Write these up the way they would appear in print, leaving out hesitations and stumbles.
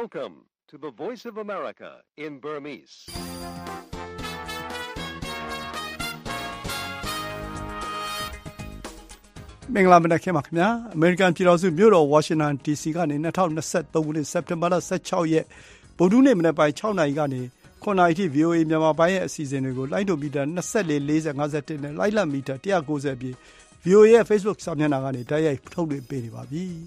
Welcome to the Voice of America in Burmese. ။မင်္ဂလာမနက်ခင်းပါခင်ဗျာ။ American ပြည်တော်စုမြို့တော် Washington DC ကနေ2023ခုနှစ်စက်တင်ဘာလ16ရက်ဗုဒ္ဓနေ့မနက်ပိုင်း6နာရီကနေ9နာရီထိ VOA မြန်မာပိုင်းရဲ့အစီအစဉ်တွေကိုလိုင်းဒိုမီတာ24 40 51နဲ့လိုင်းလတ်မီတာ190ပြည့် VOA ရဲ့ Facebook စာမျက်နှာကနေတိုက်ရိုက်ထုတ်လွှင့်ပေးနေပါပြီ။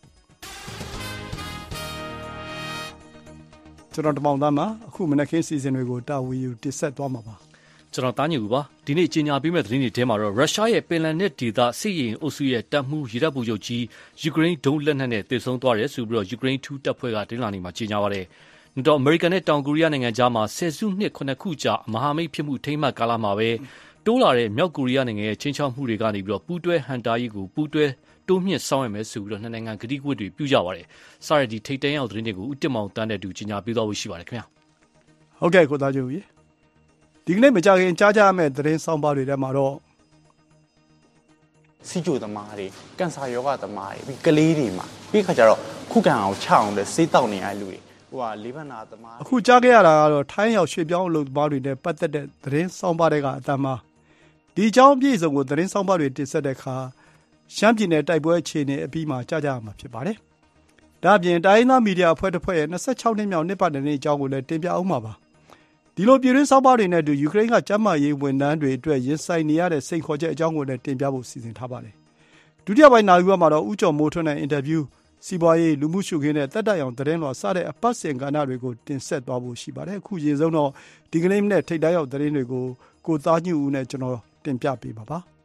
ကျွန်တော်တမောင်သားမှာအခုမနက်ခင်းအစီအစဉ်တွေကိုတာဝန်ယူတင်ဆက်သွားမှာပါ။ကျွန်တော်တားညူပါဒီနေ့ကြီးညာပေးမဲ့သတင်းတွေထဲမှာတော့ရုရှားရဲ့ပင်လယ်နက်ဒေသစစ်ရေးအုပ်စုရဲ့တပ်မှုရေတပ်ဗိုလ်ချုပ်ကြီးယူကရိန်းဒုံးလက်နက်နဲ့တိုက်ဆုံသွားတယ်ဆိုပြီးတော့ယူကရိန်းထူးတပ်ဖွဲ့ကတင်လာနေမှာကြီးညာပါတယ်။နောက်တော့အမေရိကန်နဲ့တောင်ကိုရီးယားနိုင်ငံကြားမှာဆယ်စုနှစ်9ခုကြာမဟာမိတ်ဖြစ်မှုထိမ့်မှတ်ကာလမှာပဲတိုးလာတဲ့မြောက်ကိုရီးယားနိုင်ငံရဲ့ချင်းချောက်မှုတွေကနေပြီးတော့ပူးတွဲဟန်တာရေးကိုပူးတွဲတိုးမြင့်ဆောင်ရမယ်ဆိုပြီးတော့နှစ်နိုင်ငံကတိကဝတ်တွေပြုကြပါတယ်။စရဒီထိတ်တန့်ရောက်သတင်းတွေကိုဦးတင်မောင်တန်းတဲ့တူကြီးညာပေးသွားဖို့ရှိပါတယ်ခင်ဗျာ။ဟုတ်ကဲ့ကိုသားကျူကြီးဒီကနေ့မကြခင်ကြားကြရမယ့်သတင်းဆောင်ပါတွေထဲမှာတော့စီဂျိုသမားတွေကန်ဆာယောဂသမားတွေပြီးကလေးတွေမှာပြီးခါကျတော့ခုခံအောင်ချအောင်လဲစေးတောက်နေရတဲ့လူတွေလေးဘနာသမားအခုကြားခဲ့ရတာကတော့ထိုင်းရောက်ရွှေပြောင်းအလုပ်သမားတွေနဲ့ပတ်သက်တဲ့သတင်းဆောင်ပါတွေကအတမ်းမှာဒီအကြောင်းအပြည့်အစုံကိုသတင်းဆောင်ပါတွေတင်ဆက်တဲ့အခါရှမ်းပြည်နယ်တိုက်ပွဲအခြေအနေအပြီးမှာကြားကြရမှာဖြစ်ပါတယ်။ဒါ့အပြင်တိုင်းသားမီဒီယာအဖွဲ့တစ်ဖွဲ့ရဲ့26နှစ်မြောက်နှစ်ပတ်တဲ့နေ့အကြောင်းကိုလည်းတင်ပြအောင်ပါပါ။ဒီလိုပြည်တွင်းဆောင်ပါတွေနဲ့အတူယူကရိန်းကကျန်းမာရေးဝန်ထမ်းတွေအတွက်ရင်ဆိုင်နေရတဲ့စိန်ခေါ်ချက်အကြောင်းကိုလည်းတင်ပြဖို့စီစဉ်ထားပါတယ်။ဒုတိယပိုင်းနာရီဝက်မှာတော့ဦးကျော်မိုးထွန်းနဲ့အင်တာဗျူးစီးပွားရေးလူမှုရှုခင်းနဲ့တက်တက်ရောင်သတင်းတော်စတဲ့အပတ်စဉ်ကဏ္ဍတွေကိုတင်ဆက်သွားဖို့ရှိပါတယ်။အခုရင်ဆုံးတော့ဒီကနေ့မနေ့ထိပ်တိုင်းရောက်သတင်းတွေကိုကိုသားညူဦးနဲ့ကျွန်တော်တင်ပြပေးပါပါ။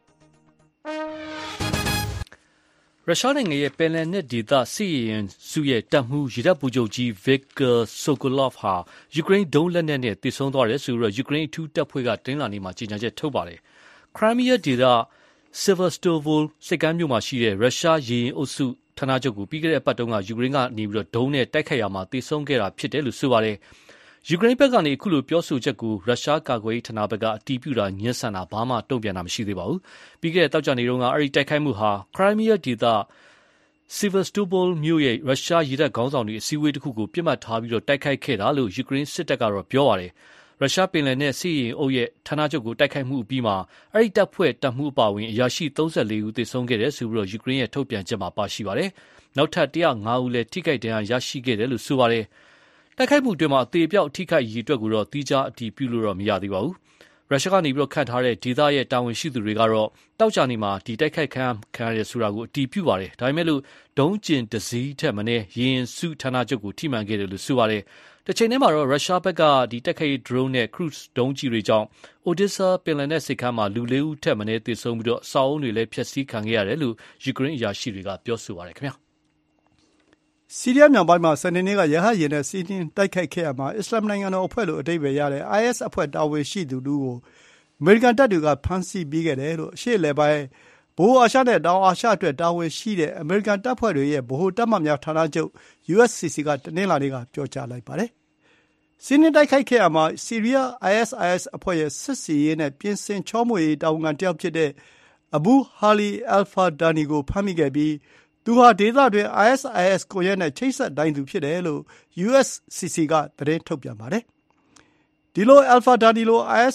ရုရှားနိုင်ငံရဲ့ပင်လယ်နက်ဒေသစစ်ရေးစုရဲ့တပ်မှုရေတပ်ဗိုလ်ချုပ်ကြီး Viktor Sokolov ဟာယူကရိန်းဒုံးလက်နက်နဲ့တိုက်ဆုံသွားတယ်ဆိုပြီးယူကရိန်းအထူးတပ်ဖွဲ့ကတင်းလာနေမှာကြေညာချက်ထုတ်ပါတယ်။ Crimea ဒေသ Sevastopol စိတ်ကမ်းမြို့မှာရှိတဲ့ရုရှားရေရင်အုပ်စုဌာနချုပ်ကိုပြီးခဲ့တဲ့အပတ်တုန်းကယူကရိန်းကနေပြီးဒုံးနဲ့တိုက်ခိုက်ရမှာတိုက်ဆုံခဲ့တာဖြစ်တယ်လို့ဆိုပါတယ်။ယူကရိန်းဘက်ကနေအခုလိုပြောဆိုချက်ကိုရုရှားကာကွယ်ရေးဌာနဘက်ကအတည်ပြုတာညှဉ်းဆန်တာဘာမှတုံ့ပြန်တာမရှိသေးပါဘူး။ပြီးခဲ့တဲ့တောက်ကြနေတုန်းကအဲဒီတိုက်ခိုက်မှုဟာ Crimea ဒေသSevastopol မြို့ရဲ့ရုရှားရေတပ်ခေါင်းဆောင်တွေအစည်းအဝေးတစ်ခုကိုပြစ်မှတ်ထားပြီးတိုက်ခိုက်ခဲ့တာလို့ယူကရိန်းစစ်တပ်ကတော့ပြောပါတယ်။ရုရှားပင်လယ်နဲ့စစ်ရေးအုပ်ရဲ့ဌာနချုပ်ကိုတိုက်ခိုက်မှုအပြီးမှာအဲဒီတပ်ဖွဲ့တပ်မှုအပါအဝင်အရာရှိ34ဦးသေဆုံးခဲ့တယ်ဆိုပြီးယူကရိန်းရဲ့ထုတ်ပြန်ချက်မှာပါရှိပါတယ်။နောက်ထပ်105ဦးလည်းထိခိုက်ဒဏ်ရာရရှိခဲ့တယ်လို့ဆိုပါတယ်။တိုက်ခိုက်မှုအတွင်းမှာအသေးအပြောက်ထိခိုက်ရေးအတွက်ကိုတော့တိကျအတည်ပြုလို့တော့မရသေးပါဘူး။ရုရှားကနေခန့်ထားတဲ့ဒေသရဲ့တာဝန်ရှိသူတွေကတော့တောက်ကြနေမှာဒီတိုက်ခိုက်ခံရဆိုတာကိုအတည်ပြုပါတယ်။ဒါပေမဲ့လို့ဒုံးကျင်တစည်းထက်မနည်းရေရင်စုဌာနချုပ်ကိုထိမှန်ခဲ့တယ်လို့ဆိုပါတယ်။တစ်ချိန်တည်းမှာတော့ရုရှားဘက်ကတိုက်ခိုက်ရေး drone နဲ့ cruise ဒုံးကျည်တွေကြောင့် Odessa ပင်လယ်နက်ဆိပ်ကမ်းမှာလူ4ဦးထက်မနည်းသေဆုံးပြီးအဆောက်အုံတွေလည်းဖျက်ဆီးခံခဲ့ရတယ်လို့ယူကရိန်းအရာရှိတွေကပြောဆိုပါတယ်ခင်ဗျာ။ဆီးရီးယားမြောက်ပိုင်းမှာစနေနေ့ကရဟတ်ယာဉ်နဲ့စီးနင်းတိုက်ခိုက်ခဲ့ရမှာအစ္စလာမ်နိုင်ငံတော်အဖွဲ့လို့အဓိပ္ပာယ်ရတဲ့ IS အဖွဲ့တာဝန်ရှိသူတို့ကိုအမေရိကန်တပ်တွေကဖမ်းဆီးပြီးခဲ့တယ်လို့အရှေ့အလယ်ပိုင်းဗဟိုအာရှနဲ့တောင်အာရှအတွက်တာဝန်ရှိတဲ့အမေရိကန်တပ်ဖွဲ့တွေရဲ့ဗဟိုတပ်မများဌာနချုပ် USCC ကတနင်္လာနေ့ကပြောကြားလိုက်ပါတယ်။စီးနင်းတိုက်ခိုက်ခဲ့ရမှာဆီးရီးယား ISIS အဖွဲ့ရဲ့စစ်စီရေးနဲ့ပြင်ဆင်ချောမွေရေးတာဝန်ခံတစ်ယောက်ဖြစ်တဲ့အဘူဟာလီအယ်ဖာဒါနီကိုဖမ်းမိခဲ့ပြီးသူဟာဒေသတွင် ISIS ကိုရဲနဲ့ချိတ်ဆက်တိုင်းသူဖြစ်တယ်လို့ USCC ကသတင်းထုတ်ပြန်ပါတယ်။ဒီလိုအယ်ဖာဒါနီလို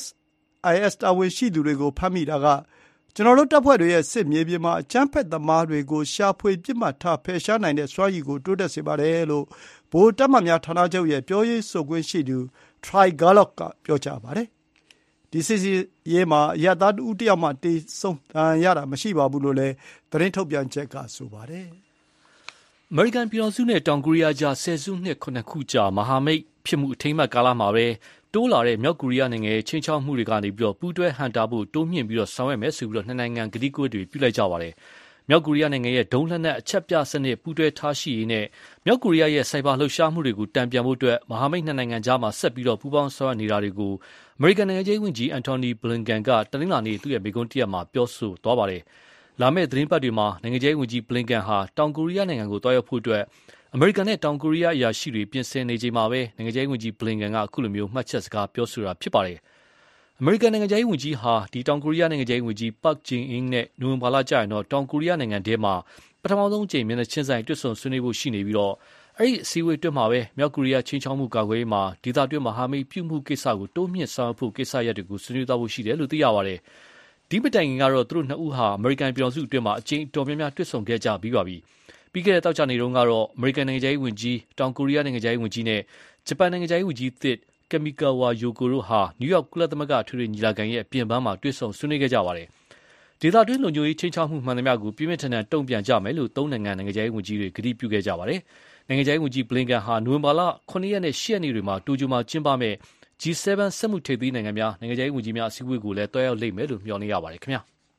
IS တာဝန်ရှိသူတွေကိုဖမ်းမိတာကကျွန်တော်တို့တပ်ဖွဲ့တွေရဲ့စစ်မြေပြင်မှာအကြမ်းဖက်သမားတွေကိုရှာဖွေပစ်မှတ်ထားဖယ်ရှားနိုင်တဲ့စွမ်းရည်ကိုတိုးတက်စေပါတယ်လို့ဗဟိုတပ်မများဌာနချုပ်ရဲ့ပြောရေးဆိုခွင့်ရှိသူ Troy Gallock ကပြောကြားပါတယ်။ဒီစစ်ရေးမှာအရပ်သားတဦးတယောက်မှတေဆုံးရတာမရှိပါဘူးလို့လည်းသတင်းထုတ်ပြန်ချက်ကဆိုပါတယ်။အမေရိကန်ပြည်ထောင်စုနဲ့တောင်ကိုရီးယားကြားဆယ်စုနှစ်9ခုကြာမဟာမိတ်ဖြစ်မှုအထိမ်းအမှတ်ကာလမှာပဲတိုးလာတဲ့မြောက်ကိုရီးယားနိုင်ငံရဲ့ချင်းချောက်မှုတွေကနေပူးတွဲဟန်တာဖို့တိုးမြင့်ပြီးဆောင်ရွက်မယ်ဆိုပြီးနှစ်နိုင်ငံကတိကဝတ်တွေပြုလိုက်ကြပါတယ်။မြောက်ကိုရီးယားနိုင်ငံရဲ့ဒုံးလက်နက်အချက်ပြစနစ်ပူးတွဲထားရှိရေးနဲ့မြောက်ကိုရီးယားရဲ့စိုက်ဘာလှုပ်ရှားမှုတွေကိုတံပြန်ဖို့အတွက်မဟာမိတ်နှစ်နိုင်ငံကြားမှာဆက်ပြီးပူးပေါင်းဆောင်ရွက်နေတာတွေကိုအမေရိကန်နိုင်ငံခြားရေးဝန်ကြီးအန်တိုနီဘလင်ကန်ကတနင်္လာနေ့သူ့ရဲ့မိန့်ခွန်းတစ်ရပ်မှာပြောဆိုသွားပါတယ်။လာမယ့်သတင်းပတ်တွေမှာနိုင်ငံခြားရေးဝန်ကြီးဘလင်ကန်ဟာတောင်ကိုရီးယားနိုင်ငံကိုတွားရောက်ဖို့အတွက်အမေရိကန်နဲ့တောင်ကိုရီးယားအရာရှိတွေပြင်ဆင်နေချိန်မှာပဲနိုင်ငံခြားရေးဝန်ကြီးဘလင်ကန်ကအခုလိုမှတ်ချက်စကားပြောဆိုတာဖြစ်ပါတယ်။အမေရိကန်နိုင်ငံခြားရေးဝန်ကြီးဟာတောင်ကိုရီးယားနိုင်ငံခြားရေးဝန်ကြီးပတ်ဂျင်အင်းနဲ့နိုဝင်ဘာလကျရင်တော့တောင်ကိုရီးယားနိုင်ငံထဲမှာပထမဆုံးအကြိမ်မျက်နှာချင်းဆိုင်တွေ့ဆုံဆွေးနွေးဖို့ရှိနေပြီးအဲ့ဒီအစည်းအဝေးတွင်မှာပဲမြောက်ကိုရီးယားချင်းချောင်းမှုကာကွယ်ရေးမှာဒေသတွင်းမဟာမိတ်ပြုမှုကိစ္စကိုတိုးမြင့်ဆောင်ရွက်ဖို့ကိစ္စရပ်တွေကိုဆွေးနွေးသွားဖို့ရှိတယ်လို့သိရပါတယ်။ဒီမတိုင်ခင်ကတော့သူတို့နှစ်ဦးဟာအမေရိကန်ပြည်ထောင်စုအတွင်းမှာအကြိမ်တော်များများတွေ့ဆုံခဲ့ကြပြီးပါပြီ။ပြီးခဲ့တဲ့တောက်ကြနေတုန်းကတော့အမေရိကန်နိုင်ငံခြားရေးဝန်ကြီးတောင်ကိုရီးယားနိုင်ငံခြားရေးဝန်ကြီးနဲ့ဂျပန်နိုင်ငံခြားရေးဝန်ကြီးသစ်ကမီကာဝါယိုကိုတို့ဟာနယူးယောက်ကုလသမဂ္ဂထွေထွေညီလာခံရဲ့အပြင်ပန်းမှာတွေ့ဆုံဆွေးနွေးခဲ့ကြပါတယ်။ဒေသတွင်းလုံခြုံရေးချင်းချောင်းမှုမှန်သမျှကိုပြင်းပြင်းထန်ထန်တုံ့ပြန်ကြမယ်လို့သုံးနိုင်ငံနိုင်ငံခြားရေးဝန်ကြီးတွေကတိပြုခဲ့ကြပါတယ်။နိုင်ငံခြားရေးဝန်ကြီးဘလင်ကန်ဟာနိုဝင်ဘာလ9ရက်နဲ့10ရက်နေ့တွေမှာတိုကျိုမှာကျင်းပမဲ့ G7 စက်မှုထိပ်သီးနိုင်ငံများနိုင်ငံခြားရေးဝန်ကြီးများအစည်းအဝေးကိုလည်းတွားရောက်လိမ့်မယ်လို့မျှော်လင့်ရပါတယ်ခင်ဗျာ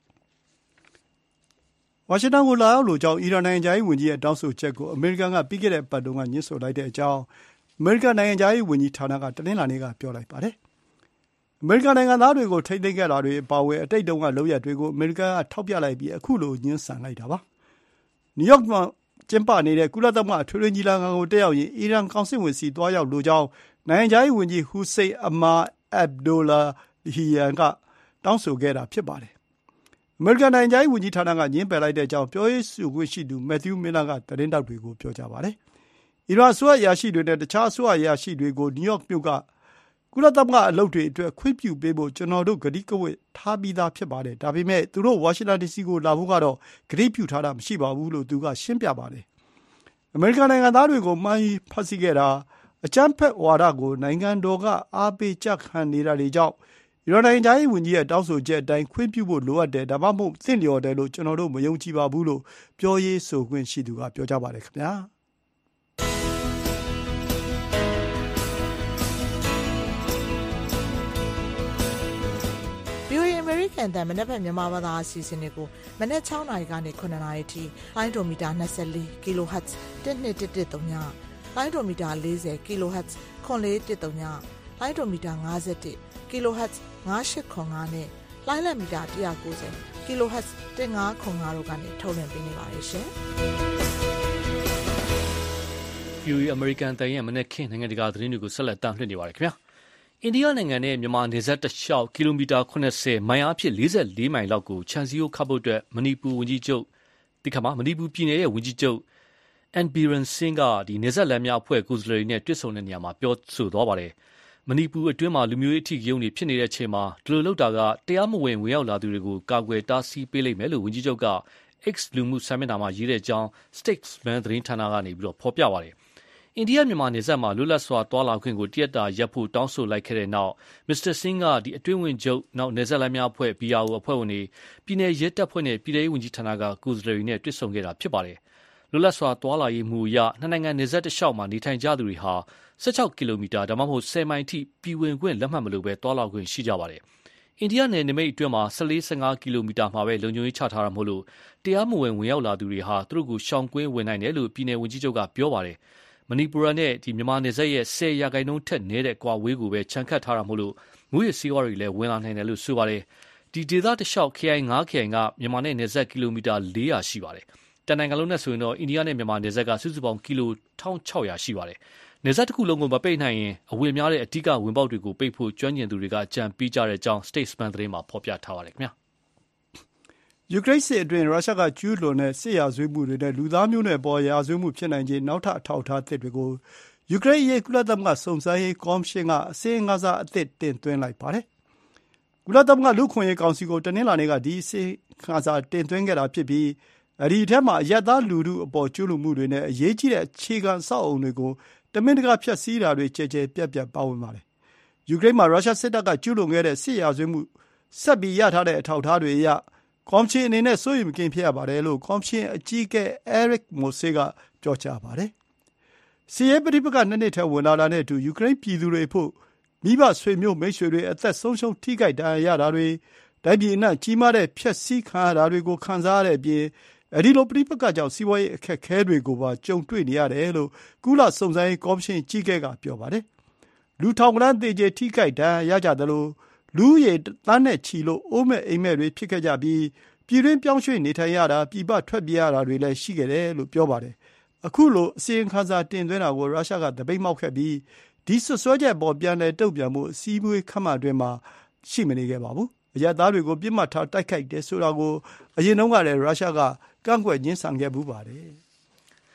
ဝါရှင်တန်ကိုလာရောက်လိုကြောင်းအီရန်နိုင်ငံခြားရေးဝန်ကြီးရဲ့တောင်းဆိုချက်ကိုအမေရိကန်ကပြီးခဲ့တဲ့အပတ်တုန်းကညှင်းဆိုလိုက်တဲ့အကြောင်းအမေရိကန်နိုင်ငံခြားရေးဝန်ကြီးဌာနကတနင်္လာနေ့ကပြောလိုက်ပါတယ်။အမေရိကန်နိုင်ငံသားတွေကိုထိန်းသိမ်းခဲ့တာတွေအပါအဝင်အတိတ်တုန်းကလုပ်ရပ်တွေကိုအမေရိကန်ကထောက်ပြလိုက်ပြီးအခုလိုညှင်းဆန်လိုက်တာပါ။နယူးယောက်မှာကျင်းပနေတဲ့ကုလသမဂ္ဂထွေထွေညီလာခံကိုတက်ရောက်ရင်အီရန်ကောင်စစ်ဝန်စီတွားရောက်လိုကြောင်းနိုင်ငံခြားရေးဝန်ကြီးဟူစိန်အမာအဗ်ဒိုလာဟီယန်ကတောင်းဆိုခဲ့တာဖြစ်ပါတယ်။အမေရိကန်နိုင်ငံခြားရေးဝန်ကြီးဌာနကညှင်းပယ်လိုက်တဲ့အကြောင်းပြောရေးဆိုခွင့်ရှိသူမက်သျူးမင်းလာကသတင်းတောက်တွေကိုပြောကြားပါတယ်။အီရန်အစိုးရအရာရှိတွေနဲ့တခြားအစိုးရအရာရှိတွေကိုနယူးယောက်မြို့ကကုလသမဂ္ဂအလုပ်တွေအတွက်ခွင့်ပြုပေးဖို့ကျွန်တော်တို့ကတိကဝတ်ထားပြီးသားဖြစ်ပါတယ်။ဒါပေမဲ့သူတို့ဝါရှင်တန်ဒီစီကိုလာဖို့ကတော့ကတိပြုထားတာမရှိပါဘူးလို့သူကရှင်းပြပါတယ်။အမေရိကန်နိုင်ငံသားတွေကိုမှန်းဖတ်ဆီးခဲ့တာအကြမ်းဖက်ဝါဒကိုနိုင်ငံတော်ကအားပေးကြခံနေတာတွေကြောင့်အီရန်နိုင်ငံသားရေးဝန်ကြီးရဲ့တောင်းဆိုချက်အတိုင်းခွင့်ပြုဖို့လိုအပ်တယ်ဒါမှမဟုတ်သင့်လျော်တယ်လို့ကျွန်တော်တို့မယုံကြည်ပါဘူးလို့ပြောရေးဆိုခွင့်ရှိသူကပြောကြားပါတယ်ခင်ဗျာ။ American တန်မနေ့ကမြန်မာဘာသာအစီအစဉ်တွေကိုမနေ့6နာရီကနေ9နာရီထိလိုင်းဒိုမီတာ24 kHz 1213ညလိုင်းဒိုမီတာ40 kHz 9413ညလိုင်းဒိုမီတာ51 kHz 9805နဲ့လိုင်းလက်မီတာ190 kHz 1505တို့ကနေထုတ်လွှင့်ပေးနေပါတယ်ရှင်။ VOA American တန်ရဲ့မနေ့ကနိုင်ငံတကာသတင်းတွေကိုဆက်လက်တင်ပြနေပါတယ်ခင်ဗျာ။အိန္ဒိယနိုင်ငံနဲ့မြန်မာနယ်စပ်တစ်လျှောက်ကီလိုမီတာ80မိုင်အားဖြင့်44မိုင်လောက်ကိုခြံစည်းရိုးခတ်ဖို့အတွက်မဏိပူပြည်နယ်ရဲ့ဝန်ကြီးချုပ်အန်ဘီရန်စင်းကနယ်စပ်လမ်းများအဖွဲ့ကိုယ်စားလှယ်တွေနဲ့တွေ့ဆုံတဲ့နေရာမှာပြောဆိုသွားပါတယ်။မဏိပူအတွင်းမှာလူမျိုးရေးအဓိကရုဏ်းတွေဖြစ်နေတဲ့အချိန်မှာဒီလိုလုပ်တာကတရားမဝင်ဝင်ရောက်လာသူတွေကိုကာကွယ်တားဆီးပေးလိမ့်မယ်လို့ဝန်ကြီးချုပ်က X လူမှုစာမျက်နှာမှာရေးတဲ့အကြောင်း Statesman သတင်းဌာနကနေဖော်ပြပါတယ်။အိန္ဒိယမြန်မာနယ်စပ်မှာလွတ်လပ်စွာသွားလာခွင့်ကိုတရက်တာရပ်ဖို့တောင်းဆိုလိုက်ခဲ့တဲ့နောက်မစ္စတာစင်းကအတွင်းဝင်ချုပ်နောက်နယ်စပ်လမ်းများအဖွဲ့ BRO အဖွဲ့ဝင်တွေပြည်내ရဲတပ်ဖွဲ့နဲ့ပြည်ထောင်စုဝန်ကြီးဌာနကကိုယ်စားလှယ်တွေနဲ့တွေ့ဆုံခဲ့တာဖြစ်ပါတယ်။လွတ်လပ်စွာသွားလာရေးမူအရနှစ်နိုင်ငံနယ်စပ်တစ်လျှောက်မှာနေထိုင်ကြသူတွေဟာ16ကီလိုမီတာဒါမှမဟုတ်10မိုင်အထိပြည်ဝင်ခွင့်လက်မှတ်မလိုဘဲသွားလာခွင့်ရှိကြပါတယ်။အိန္ဒိယနယ်နိမိတ်အတွင်းမှာ14-15ကီလိုမီတာမှာပဲလုံခြုံရေးချထားတာမို့လို့တရားမဝင်ဝင်ရောက်လာသူတွေဟာသူတို့ကိုရှောင်ကွင်းဝင်နိုင်တယ်လို့ပြည်내ဝန်ကြီးချုပ်ကပြောပါတယ်။မဏိပူရနဲ့မြန်မာနယ်စပ်ရဲ့10%ထက်နည်းတဲ့ကွာဝေးကိုပဲခြံခတ်ထားတာမို့လို့မူရစီဝါတွေလည်းဝင်လာနိုင်တယ်လို့ဆိုပါတယ်။ဒီဒေသတစ်လျှောက်ခရိုင်9ခရိုင်ကမြန်မာနဲ့နယ်စပ်ကီလိုမီတာ400ရှိပါတယ်။တန်နိုင်ငံလုံးနဲ့ဆိုရင်တော့အိန္ဒိယနဲ့မြန်မာနယ်စပ်ကစုစုပေါင်းကီလို1600ရှိပါတယ်။နယ်စပ်တစ်ခုလုံးကိုမပိတ်နိုင်ရင်အဝင်များတဲ့အဓိကဝင်ပေါက်တွေကိုပိတ်ဖို့ကျွမ်းကျင်သူတွေကအကြံပေးကြတဲ့အကြောင်း Statesman သတင်းမှာဖော်ပြထားပါတယ်ခင်ဗျာ။ယူကရိန်းစစ်အတွင်းရုရှားကကျူးလွန်တဲ့စစ်ရာဇဝတ်မှုတွေနဲ့လူသားမျိုးနွယ်ပေါ်ရာဇဝတ်မှုဖြစ်နိုင်ခြေနောက်ထပ်အထောက်အထားသစ်တွေကိုယူကရိန်းရဲ့ကုလသမဂ္ဂစုံစမ်းရေးကော်မရှင်ကအစီရင်ခံစာအသစ်တင်သွင်းလိုက်ပါတယ်။ကုလသမဂ္ဂလူ့အခွင့်အရေးကောင်စီကိုတနင်္လာနေ့ကဒီအစီရင်ခံစာတင်သွင်းခဲ့တာဖြစ်ပြီးအဲဒီအထက်မှာအရပ်သားလူထုအပေါ်ကျူးလွန်မှုတွေနဲ့အရေးကြီးတဲ့အခြေခံအဆောက်အအုံတွေကိုတမင်တကာဖျက်ဆီးတာတွေကျယ်ကျယ်ပြန့်ပြန့်ပါဝင်ပါတယ်။ယူကရိန်းမှာရုရှားစစ်တပ်ကကျူးလွန်ခဲ့တဲ့စစ်ရာဇဝတ်မှုဆက်ပြီးရထားတဲ့အထောက်အထားတွေအရကော်မရှင်အနေနဲ့စိုးရိမ်မကင်းဖြစ်ရပါတယ်လို့ကော်မရှင်အကြီးအကဲ Eric Mose ကပြောကြားပါတယ်။စစ်ရေးပဋိပက္ခ2နှစ်ထဲဝင်လာတာနဲ့အတူယူကရိန်းပြည်သူတွေဖို့မိဘဆွေမျိုးမိတ်ဆွေတွေအသက်ဆုံးရှုံးထိခိုက်ဒဏ်ရာရတာတွေတိုင်းပြည်အနှံ့ကြီးမားတဲ့ဖျက်ဆီးခံရတာတွေကိုခံစားရတဲ့အပြင်အဲဒီလိုပဋိပက္ခကြောင့်စီးပွားရေးအခက်အခဲတွေကိုပါကြုံတွေ့နေရတယ်လို့ကုလစုံစမ်းရေးကော်မရှင်ကြီးကဲကပြောပါတယ်။လူထောင်ကနန်းသေကျေထိခိုက်ဒဏ်ရာရကြသလိုလူရည်တန်းနဲ့ချီလို့အိုးမဲ့အိမ်မဲ့တွေဖြစ်ခဲ့ကြပြီးပြည်တွင်းပြောင်းရွှေ့နေထိုင်ရတာပြည်ပထွက်ပြေးရတာတွေလည်းရှိခဲ့တယ်လို့ပြောပါတယ်။အခုလိုအစီရင်ခံစာတင်သွင်းတာကိုရုရှားကသပိတ်မှောက်ခဲ့ပြီးဒီဆွဆွဲချက်ပေါ်ပြန်လည်တုံ့ပြန်မှုအစည်းအဝေးခန့်မှအတွင်းမှာရှိမနေခဲ့ပါဘူး။အရပ်သားတွေကိုပြစ်မှတ်ထားတိုက်ခိုက်တယ်ဆိုတာကိုအရင်တုန်းကလည်းရုရှားကကန့်ကွက်ညှင်းဆန်ခဲ့ပူပါတယ်။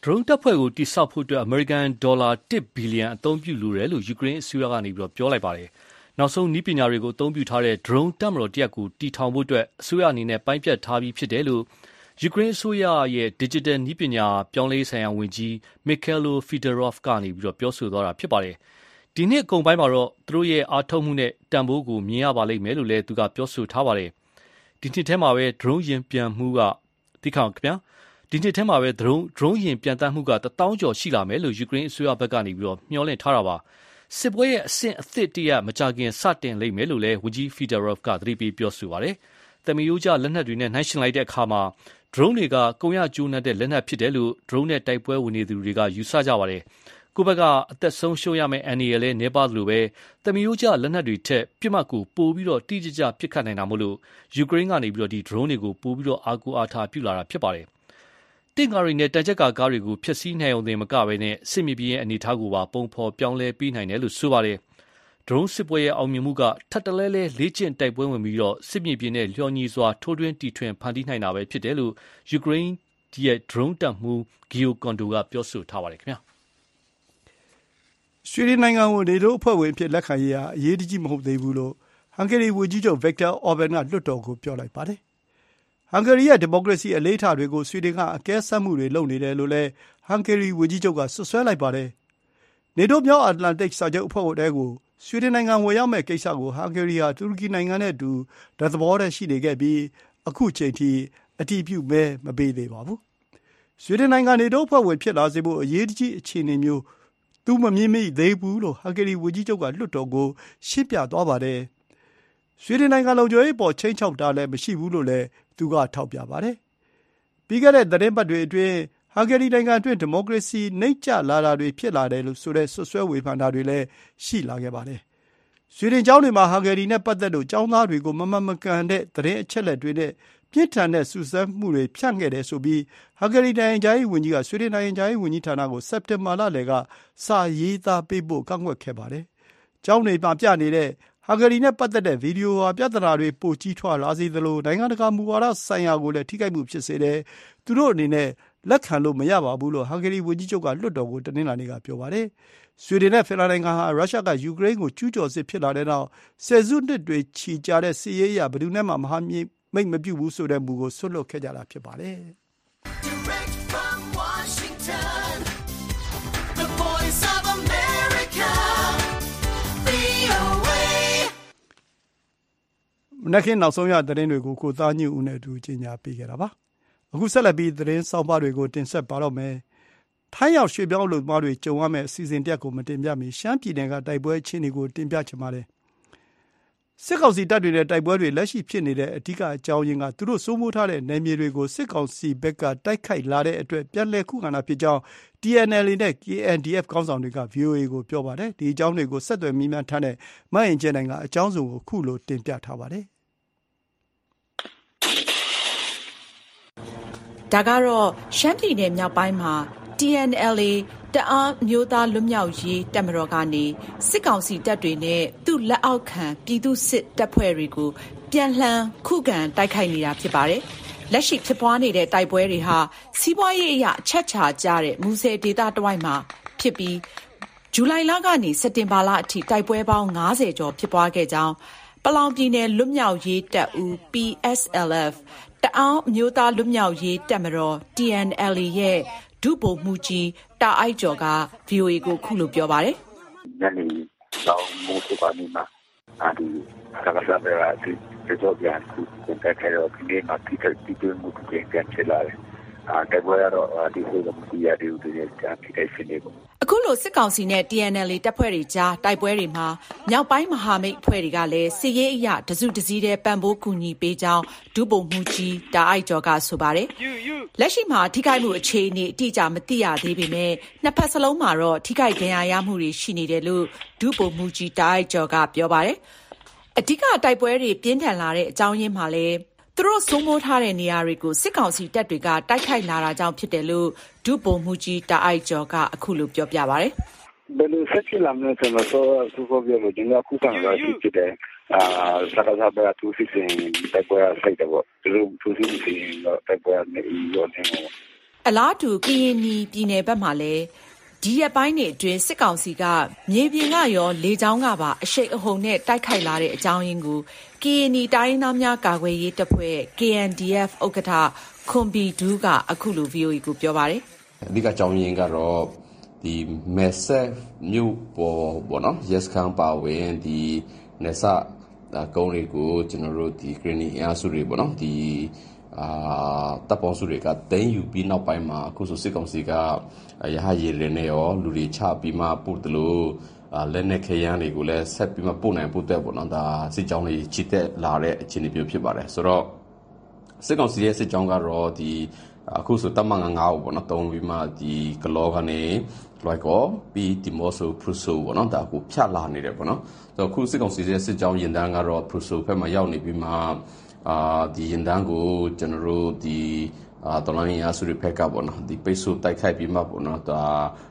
drone တပ်ဖွဲ့ကိုတိစောက်ဖို့အတွက်အမေရိကန်ဒေါ်လာ1 ဘီလီယံအသုံးပြုလိုတယ်လို့ယူကရိန်းအစိုးရကနေပြောလိုက်ပါတယ်။နောက်ဆုံးနည်းပညာတွေကိုအသုံးပြုထားတဲ့ drone တပ်မတော်တရက်ကိုတီထောင်ဖို့အတွက်အစိုးရအနေနဲ့ပိုင်းဖြတ်ထားပြီးဖြစ်တယ်လို့ယူကရိန်းအစိုးရရဲ့ digital နည်းပညာပြောင်းလဲဆိုင်ရာဝန်ကြီး Mikhailo Fedorov ကနေပြောဆိုသွားတာဖြစ်ပါတယ်။ဒီနှစ်အကုန်ပိုင်းမှာတော့သူတို့ရဲ့အားထုတ်မှုနဲ့တန်ဖိုးကိုမြင်ရပါလိမ့်မယ်လို့လည်းသူကပြောဆိုထားပါတယ်။ဒီနှစ်ထဲမှာပဲ drone ယာဉ်ပြန်မှုကဒီနှစ်ထဲမှာပဲ drone ယာဉ်ပြန်တမ်းမှုက1000ကျော်ရှိလာမယ်လို့ယူကရိန်းအစိုးရဘက်ကနေမျှော်လင့်ထားတာပါ။စစ်ပွဲရဲ့အဆင့်အသစ်တရမကြခင်စတင်လိမ့်မယ်လို့လည်းဝန်ကြီး Fedorov ကသတိပေးပြောဆိုပါတယ်။တမီယိုးကျလက်နက်တွေနဲ့နှိုင်းယှဉ်လိုက်တဲ့အခါမှာ drone တွေကကုန်ရကျိုးနှက်တဲ့လက်နက်ဖြစ်တယ်လို့ drone နဲ့တိုက်ပွဲဝင်နေသူတွေကယူဆကြပါတယ်။ကိုယ့်ဘက်ကအသက်ဆုံးရှုံးရမယ့်အန္တရာယ်လည်းနေပါသလိုပဲတမီယိုးကျလက်နက်တွေထက်ပြစ်မှတ်ကိုပိုပြီးတိကျကျပစ်ခတ်နိုင်တာမို့လို့ယူကရိန်းကနေဒီ drone တွေကိုပိုပြီးအားကိုးအားထားပြုလာတာဖြစ်ပါတယ်။တင့်ကားတွေနဲ့တန်ချက်ကားတွေကိုဖျက်ဆီးနိုင်အောင်တင်မကဘဲနဲ့စစ်မြေပြင်ရဲ့အနေအထားကိုပါပုံဖော်ပြောင်းလဲပေးနိုင်တယ်လို့ဆိုပါတယ်။ drone စစ်ပွဲရဲ့အောင်မြင်မှုကထပ်တလဲလဲလေ့ကျင့်တိုက်ပွဲဝင်ပြီးစစ်မြေပြင်နဲ့လျော်ညီစွာထိုးထွင်းတီထွင်ဖန်တီးနိုင်တာပဲဖြစ်တယ်လို့ယူကရိန်းရဲ့ drone တပ်မှူး Gio Kondo ကပြောဆိုထားပါတယ်ခင်ဗျာ။ဆွီဒင်နိုင်ငံကိုနေတိုးအဖွဲ့ဝင်အဖြစ်လက်ခံရေးဟာအရေးတကြီးမဟုတ်သေးဘူးလို့ဟန်ဂေရီဝန်ကြီးချုပ် Viktor Orban ကလွှတ်တော်ကိုပြောလိုက်ပါတယ်။ဟန်ဂေရီရဲ့ဒီမိုကရေစီအလေးထားတွေကိုဆွီဒင်ကအကဲဆတ်မှုတွေလုပ်နေတယ်လို့လည်းဟန်ဂေရီဝန်ကြီးချုပ်ကဆွဆွဲလိုက်ပါတယ်။နေတိုးမြောက်အတ္တလန်တိတ်စာချုပ်အဖွဲ့ဝင်တွေကိုဆွီဒင်နိုင်ငံဝင်ရောက်မဲ့ကိစ္စကိုဟန်ဂေရီဟာတူရကီနိုင်ငံနဲ့အတူသဘောတည်းရှိနေခဲ့ပြီးအခုချိန်ထိအတည်ပြုမဲမပေးသေးပါဘူး။ဆွီဒင်နိုင်ငံနေတိုးအဖွဲ့ဝင်ဖြစ်လာစေဖို့အရေးကြီးအခြေအနေမျိုးသူမမြင်မိသေးဘူးလို့ဟန်ဂေရီဝန်ကြီးချုပ်ကလွှတ်တော်ကိုရှင်းပြသွားပါတယ်။ဆွီဒင်နိုင်ငံလုံခြုံရေးပေါ်ချိန်ချောက်တာလည်းမရှိဘူးလို့လည်းသူကထောက်ပြပါတယ်။ပြီးခဲ့တဲ့သတင်းပတ်တွေအတွင်းဟန်ဂေရီနိုင်ငံအတွင်းဒီမိုကရေစီနှိမ့်ကျလာတာတွေဖြစ်လာတယ်လို့ဆိုတဲ့ဆွဆွဲဝေဖန်တာတွေလည်းရှိလာခဲ့ပါတယ်။ဆွီဒင်ကျောင်းတွေမှာဟန်ဂေရီနဲ့ပတ်သက်လို့ကျောင်းသားတွေကိုမမှန်မကန်တဲ့သတင်းအချက်အလက်တွေနဲ့ပြင်းထန်တဲ့စူးစမ်းမှုတွေဖြန့်ခဲ့တယ်ဆိုပြီးဟန်ဂေရီနိုင်ငံခြားရေးဝန်ကြီးကဆွီဒင်နိုင်ငံခြားရေးဝန်ကြီးဌာနကိုစက်တင်ဘာလလယ်ကစာရေးသားပေးဖို့ကန့်ကွက်ခဲ့ပါတယ်။ကျောင်းတွေမှာပြနေတဲ့ဟန်ဂေရီနဲ့ပတ်သက်တဲ့ဗီဒီယိုဟာပြဿနာတွေပိုကြီးထွားလာစေသလိုနိုင်ငံတကာမူဝါဒဆိုင်ရာကိုလည်းထိခိုက်မှုဖြစ်စေတယ်။သူတို့အနေနဲ့လက်ခံလို့မရပါဘူးလို့ဟန်ဂေရီဝန်ကြီးချုပ်ကလွှတ်တော်ကိုတနင်္လာနေ့ကပြောပါတယ်။ဆွီဒင်နဲ့ဖင်လန်နိုင်ငံဟာရုရှားကယူကရိန်းကိုကျူးကျော်စစ်ဖြစ်လာတဲ့နောက်ဆယ်စုနှစ်တွေချီကြာတဲ့စစ်ရေးအရဘယ်သူနဲ့မှမဟာမိတ်မပြုဘူးဆိုတဲ့မူကိုဆွတ်လွတ်ခဲ့ကြတာဖြစ်ပါတယ်။မနက်ခင်းနောက်ဆုံးရသတင်းတွေကိုကိုသားညွန့်ဦးနဲ့အတူကြီးညာပေးခဲ့တာပါ။အခုဆက်လက်ပြီးသတင်းစောင့်ပါတွေကိုတင်ဆက်ပါတော့မယ်။ထိုင်းရောက်ရွှေ့ပြောင်းလူသမားတွေကြုံရမယ့်အစီအစဉ်တစ်ခုကိုမတင်ပြမီရှမ်းပြည်နယ်ကတိုက်ပွဲအခြေအနေကိုတင်ပြချင်ပါတယ်။စစ်ကောင်စီတပ်တွေနဲ့တိုက်ပွဲတွေလက်ရှိဖြစ်နေတဲ့အဓိကအကြောင်းရင်းကသူတို့စိုးမိုးထားတဲ့နယ်မြေတွေကိုစစ်ကောင်စီဘက်ကတိုက်ခိုက်လာတဲ့အတွက်ပြန်လည်ခုခံတာဖြစ်ကြောင်း TNLA နဲ့ KNDF ခေါင်းဆောင်တွေက VOA ကိုပြောပါတယ်။ဒီအကြောင်းတွေကိုဆက်သွယ်မေးမြန်းထားတဲ့မအင်ကျဲနိုင်ကအကြောင်းစုံကိုခုလိုတင်ပြထားပါတယ်။ဒါကတော့ရှမ်းပြည်နယ်မြောက်ပိုင်းမှာ TNLA တအာင်းမျိုးသားလွတ်မြောက်ရေးတပ်မတော်ကနေစစ်ကောင်စီတပ်တွေနဲ့သူ့လက်အောက်ခံပြည်သူစစ်တပ်ဖွဲ့တွေကိုပြန်လှန်ခုခံတိုက်ခိုက်နေတာဖြစ်ပါတယ်။လက်ရှိဖြစ်ပွားနေတဲ့တိုက်ပွဲတွေဟာစီးပွားရေးအရအချက်ချာကျတဲ့မူဆယ်ဒေသတဝိုက်မှာဖြစ်ပြီးဇူလိုင်လကနေစက်တင်ဘာလအထိတိုက်ပွဲပေါင်း90ကျော်ဖြစ်ပွားခဲ့ကြောင်းပလောင်ပြည်နယ်လွတ်မြောက်ရေးတပ်ဦး PSLF တအာင်းမျိုးသားလွတ်မြောက်ရေးတပ်မတော် TNLA ရဲ့ဒုဗိုလ်မှူးကြီးတာအိုက်ကျော်က VOA ကိုခုလိုပြောပါတယ်။ညနေတော့မိုးစပါနေမှာဒီကကစားတဲ့ဒီကြောက်ပြန်ခုတက်ခဲ့တော့ဒီမှာတိကျတိမှုတွေပြန်ချလာတယ်။တိုက်ပွဲတော့ဒီဟိုကမရတဲ့ဦးတွေကြာတိကျဖြစ်နေပေါ့အခုလိုစစ်ကောင်စီနဲ့ TNLA တပ်ဖွဲ့တွေကြားတိုက်ပွဲတွေမှာမြောက်ပိုင်းမဟာမိတ်အဖွဲ့တွေကလည်းစစ်ရေးအရတစုတစည်းတဲ့ပံ့ပိုးကူညီပေးကြောင်းဒုဗိုလ်မှူးကြီးတာအိုက်ကျော်ကဆိုပါတယ်။လက်ရှိမှာထိခိုက်မှုအခြေအနေအတိအကျမသိရသေးပေမဲ့နှစ်ဖက်စလုံးမှာတော့ထိခိုက်ဒဏ်ရာရမှုတွေရှိနေတယ်လို့ဒုဗိုလ်မှူးကြီးတာအိုက်ကျော်ကပြောပါတယ်။အဓိကတိုက်ပွဲတွေပြင်းထန်လာတဲ့အကြောင်းရင်းမှာလည်းသူတို့စိုးမိုးထားတဲ့နေရာတွေကိုစစ်ကောင်စီတပ်တွေကတိုက်ခိုက်လာတာကြောင့်ဖြစ်တယ်လို့ဒုဗိုလ်မှူးကြီးတာအိုက်ကျော်ကအခုလိုပြောပြပါတယ်။ဘယ်လိုဆက်ဖြစ်လာမလဲဆိုတော့သူကပြောလို့ဒီကခုခံလာဖြစ်တယ်။စကားစားသူစစ်စင်တိုက်ပွဲဆိုင်တော့သူစစ်စင်တော့တိုက်ပွဲနဲ့ရောနေအလားတူကရင်ပြည်နယ်ဘက်မှာလည်းဒီရက်ပိုင်းတွေအတွင်းစစ်ကောင်စီကမြေပြင်ကရောလေကြောင်းကပါအရှိန်အဟုန်နဲ့တိုက်ခိုက်လာတဲ့အကြောင်းရင်းကိုကရင်တိုင်းရင်းသားများကာကွယ်ရေးတပ်ဖွဲ့ KNDF ဥက္ကဋ္ဌခွန်ဘီဒူးကအခုလို VOA ကိုပြောပါတယ်အဓိကအကြောင်းရင်းကတော့ဒီမဲဆက်မြို့ပေါ်နော် yes ခံပါဝင်ဒီနေဆာကုန်းတွေကိုကျွန်တော်တို့ဒီ green အင်အားစုတွေပေါ့နော်ဒီတပ်ပေါင်းစုတွေကတင်းယူပြီးနောက်ပိုင်းမှာအခုဆိုစစ်ကောင်စီကရဟရည်တွေနဲ့ရောလူတွေချပြီးမှပို့တယ်လို့လက်နက်ခဲယမ်းတွေကိုလည်းဆက်ပြီးမှပို့နိုင်ဖို့အတွက်ပေါ့နော်ဒါစစ်ကြောင်းတွေချစ်တက်လာတဲ့အခြေအနေမျိုးဖြစ်ပါတယ်ဆိုတော့စစ်ကောင်စီရဲ့စစ်ကြောင်းကတော့ဒီအခုဆိုတမန်9ဦးပေါ့နော်တုံးပြီးမှဒီကလောကနေလိုက်ကောပြီးဒီမော့ဆိုပရူဆိုပေါ့နော်ဒါကိုဖြတ်လာနေတယ်ပေါ့နော်ဆိုတော့အခုစစ်ကောင်စီရဲ့စစ်ကြောင်းရင်တန်းကတော့ပရူဆိုဘက်မှာရောက်နေပြီးမှဒီရင်တန်းကိုကျွန်တော်တို့ဒီတော်လိုင်းရဆူရဖက်ကပေါ့နော်ဒီပိတ်ဆို့တိုက်ခိုက်ပြီးမှပေါ့နော်ဒါ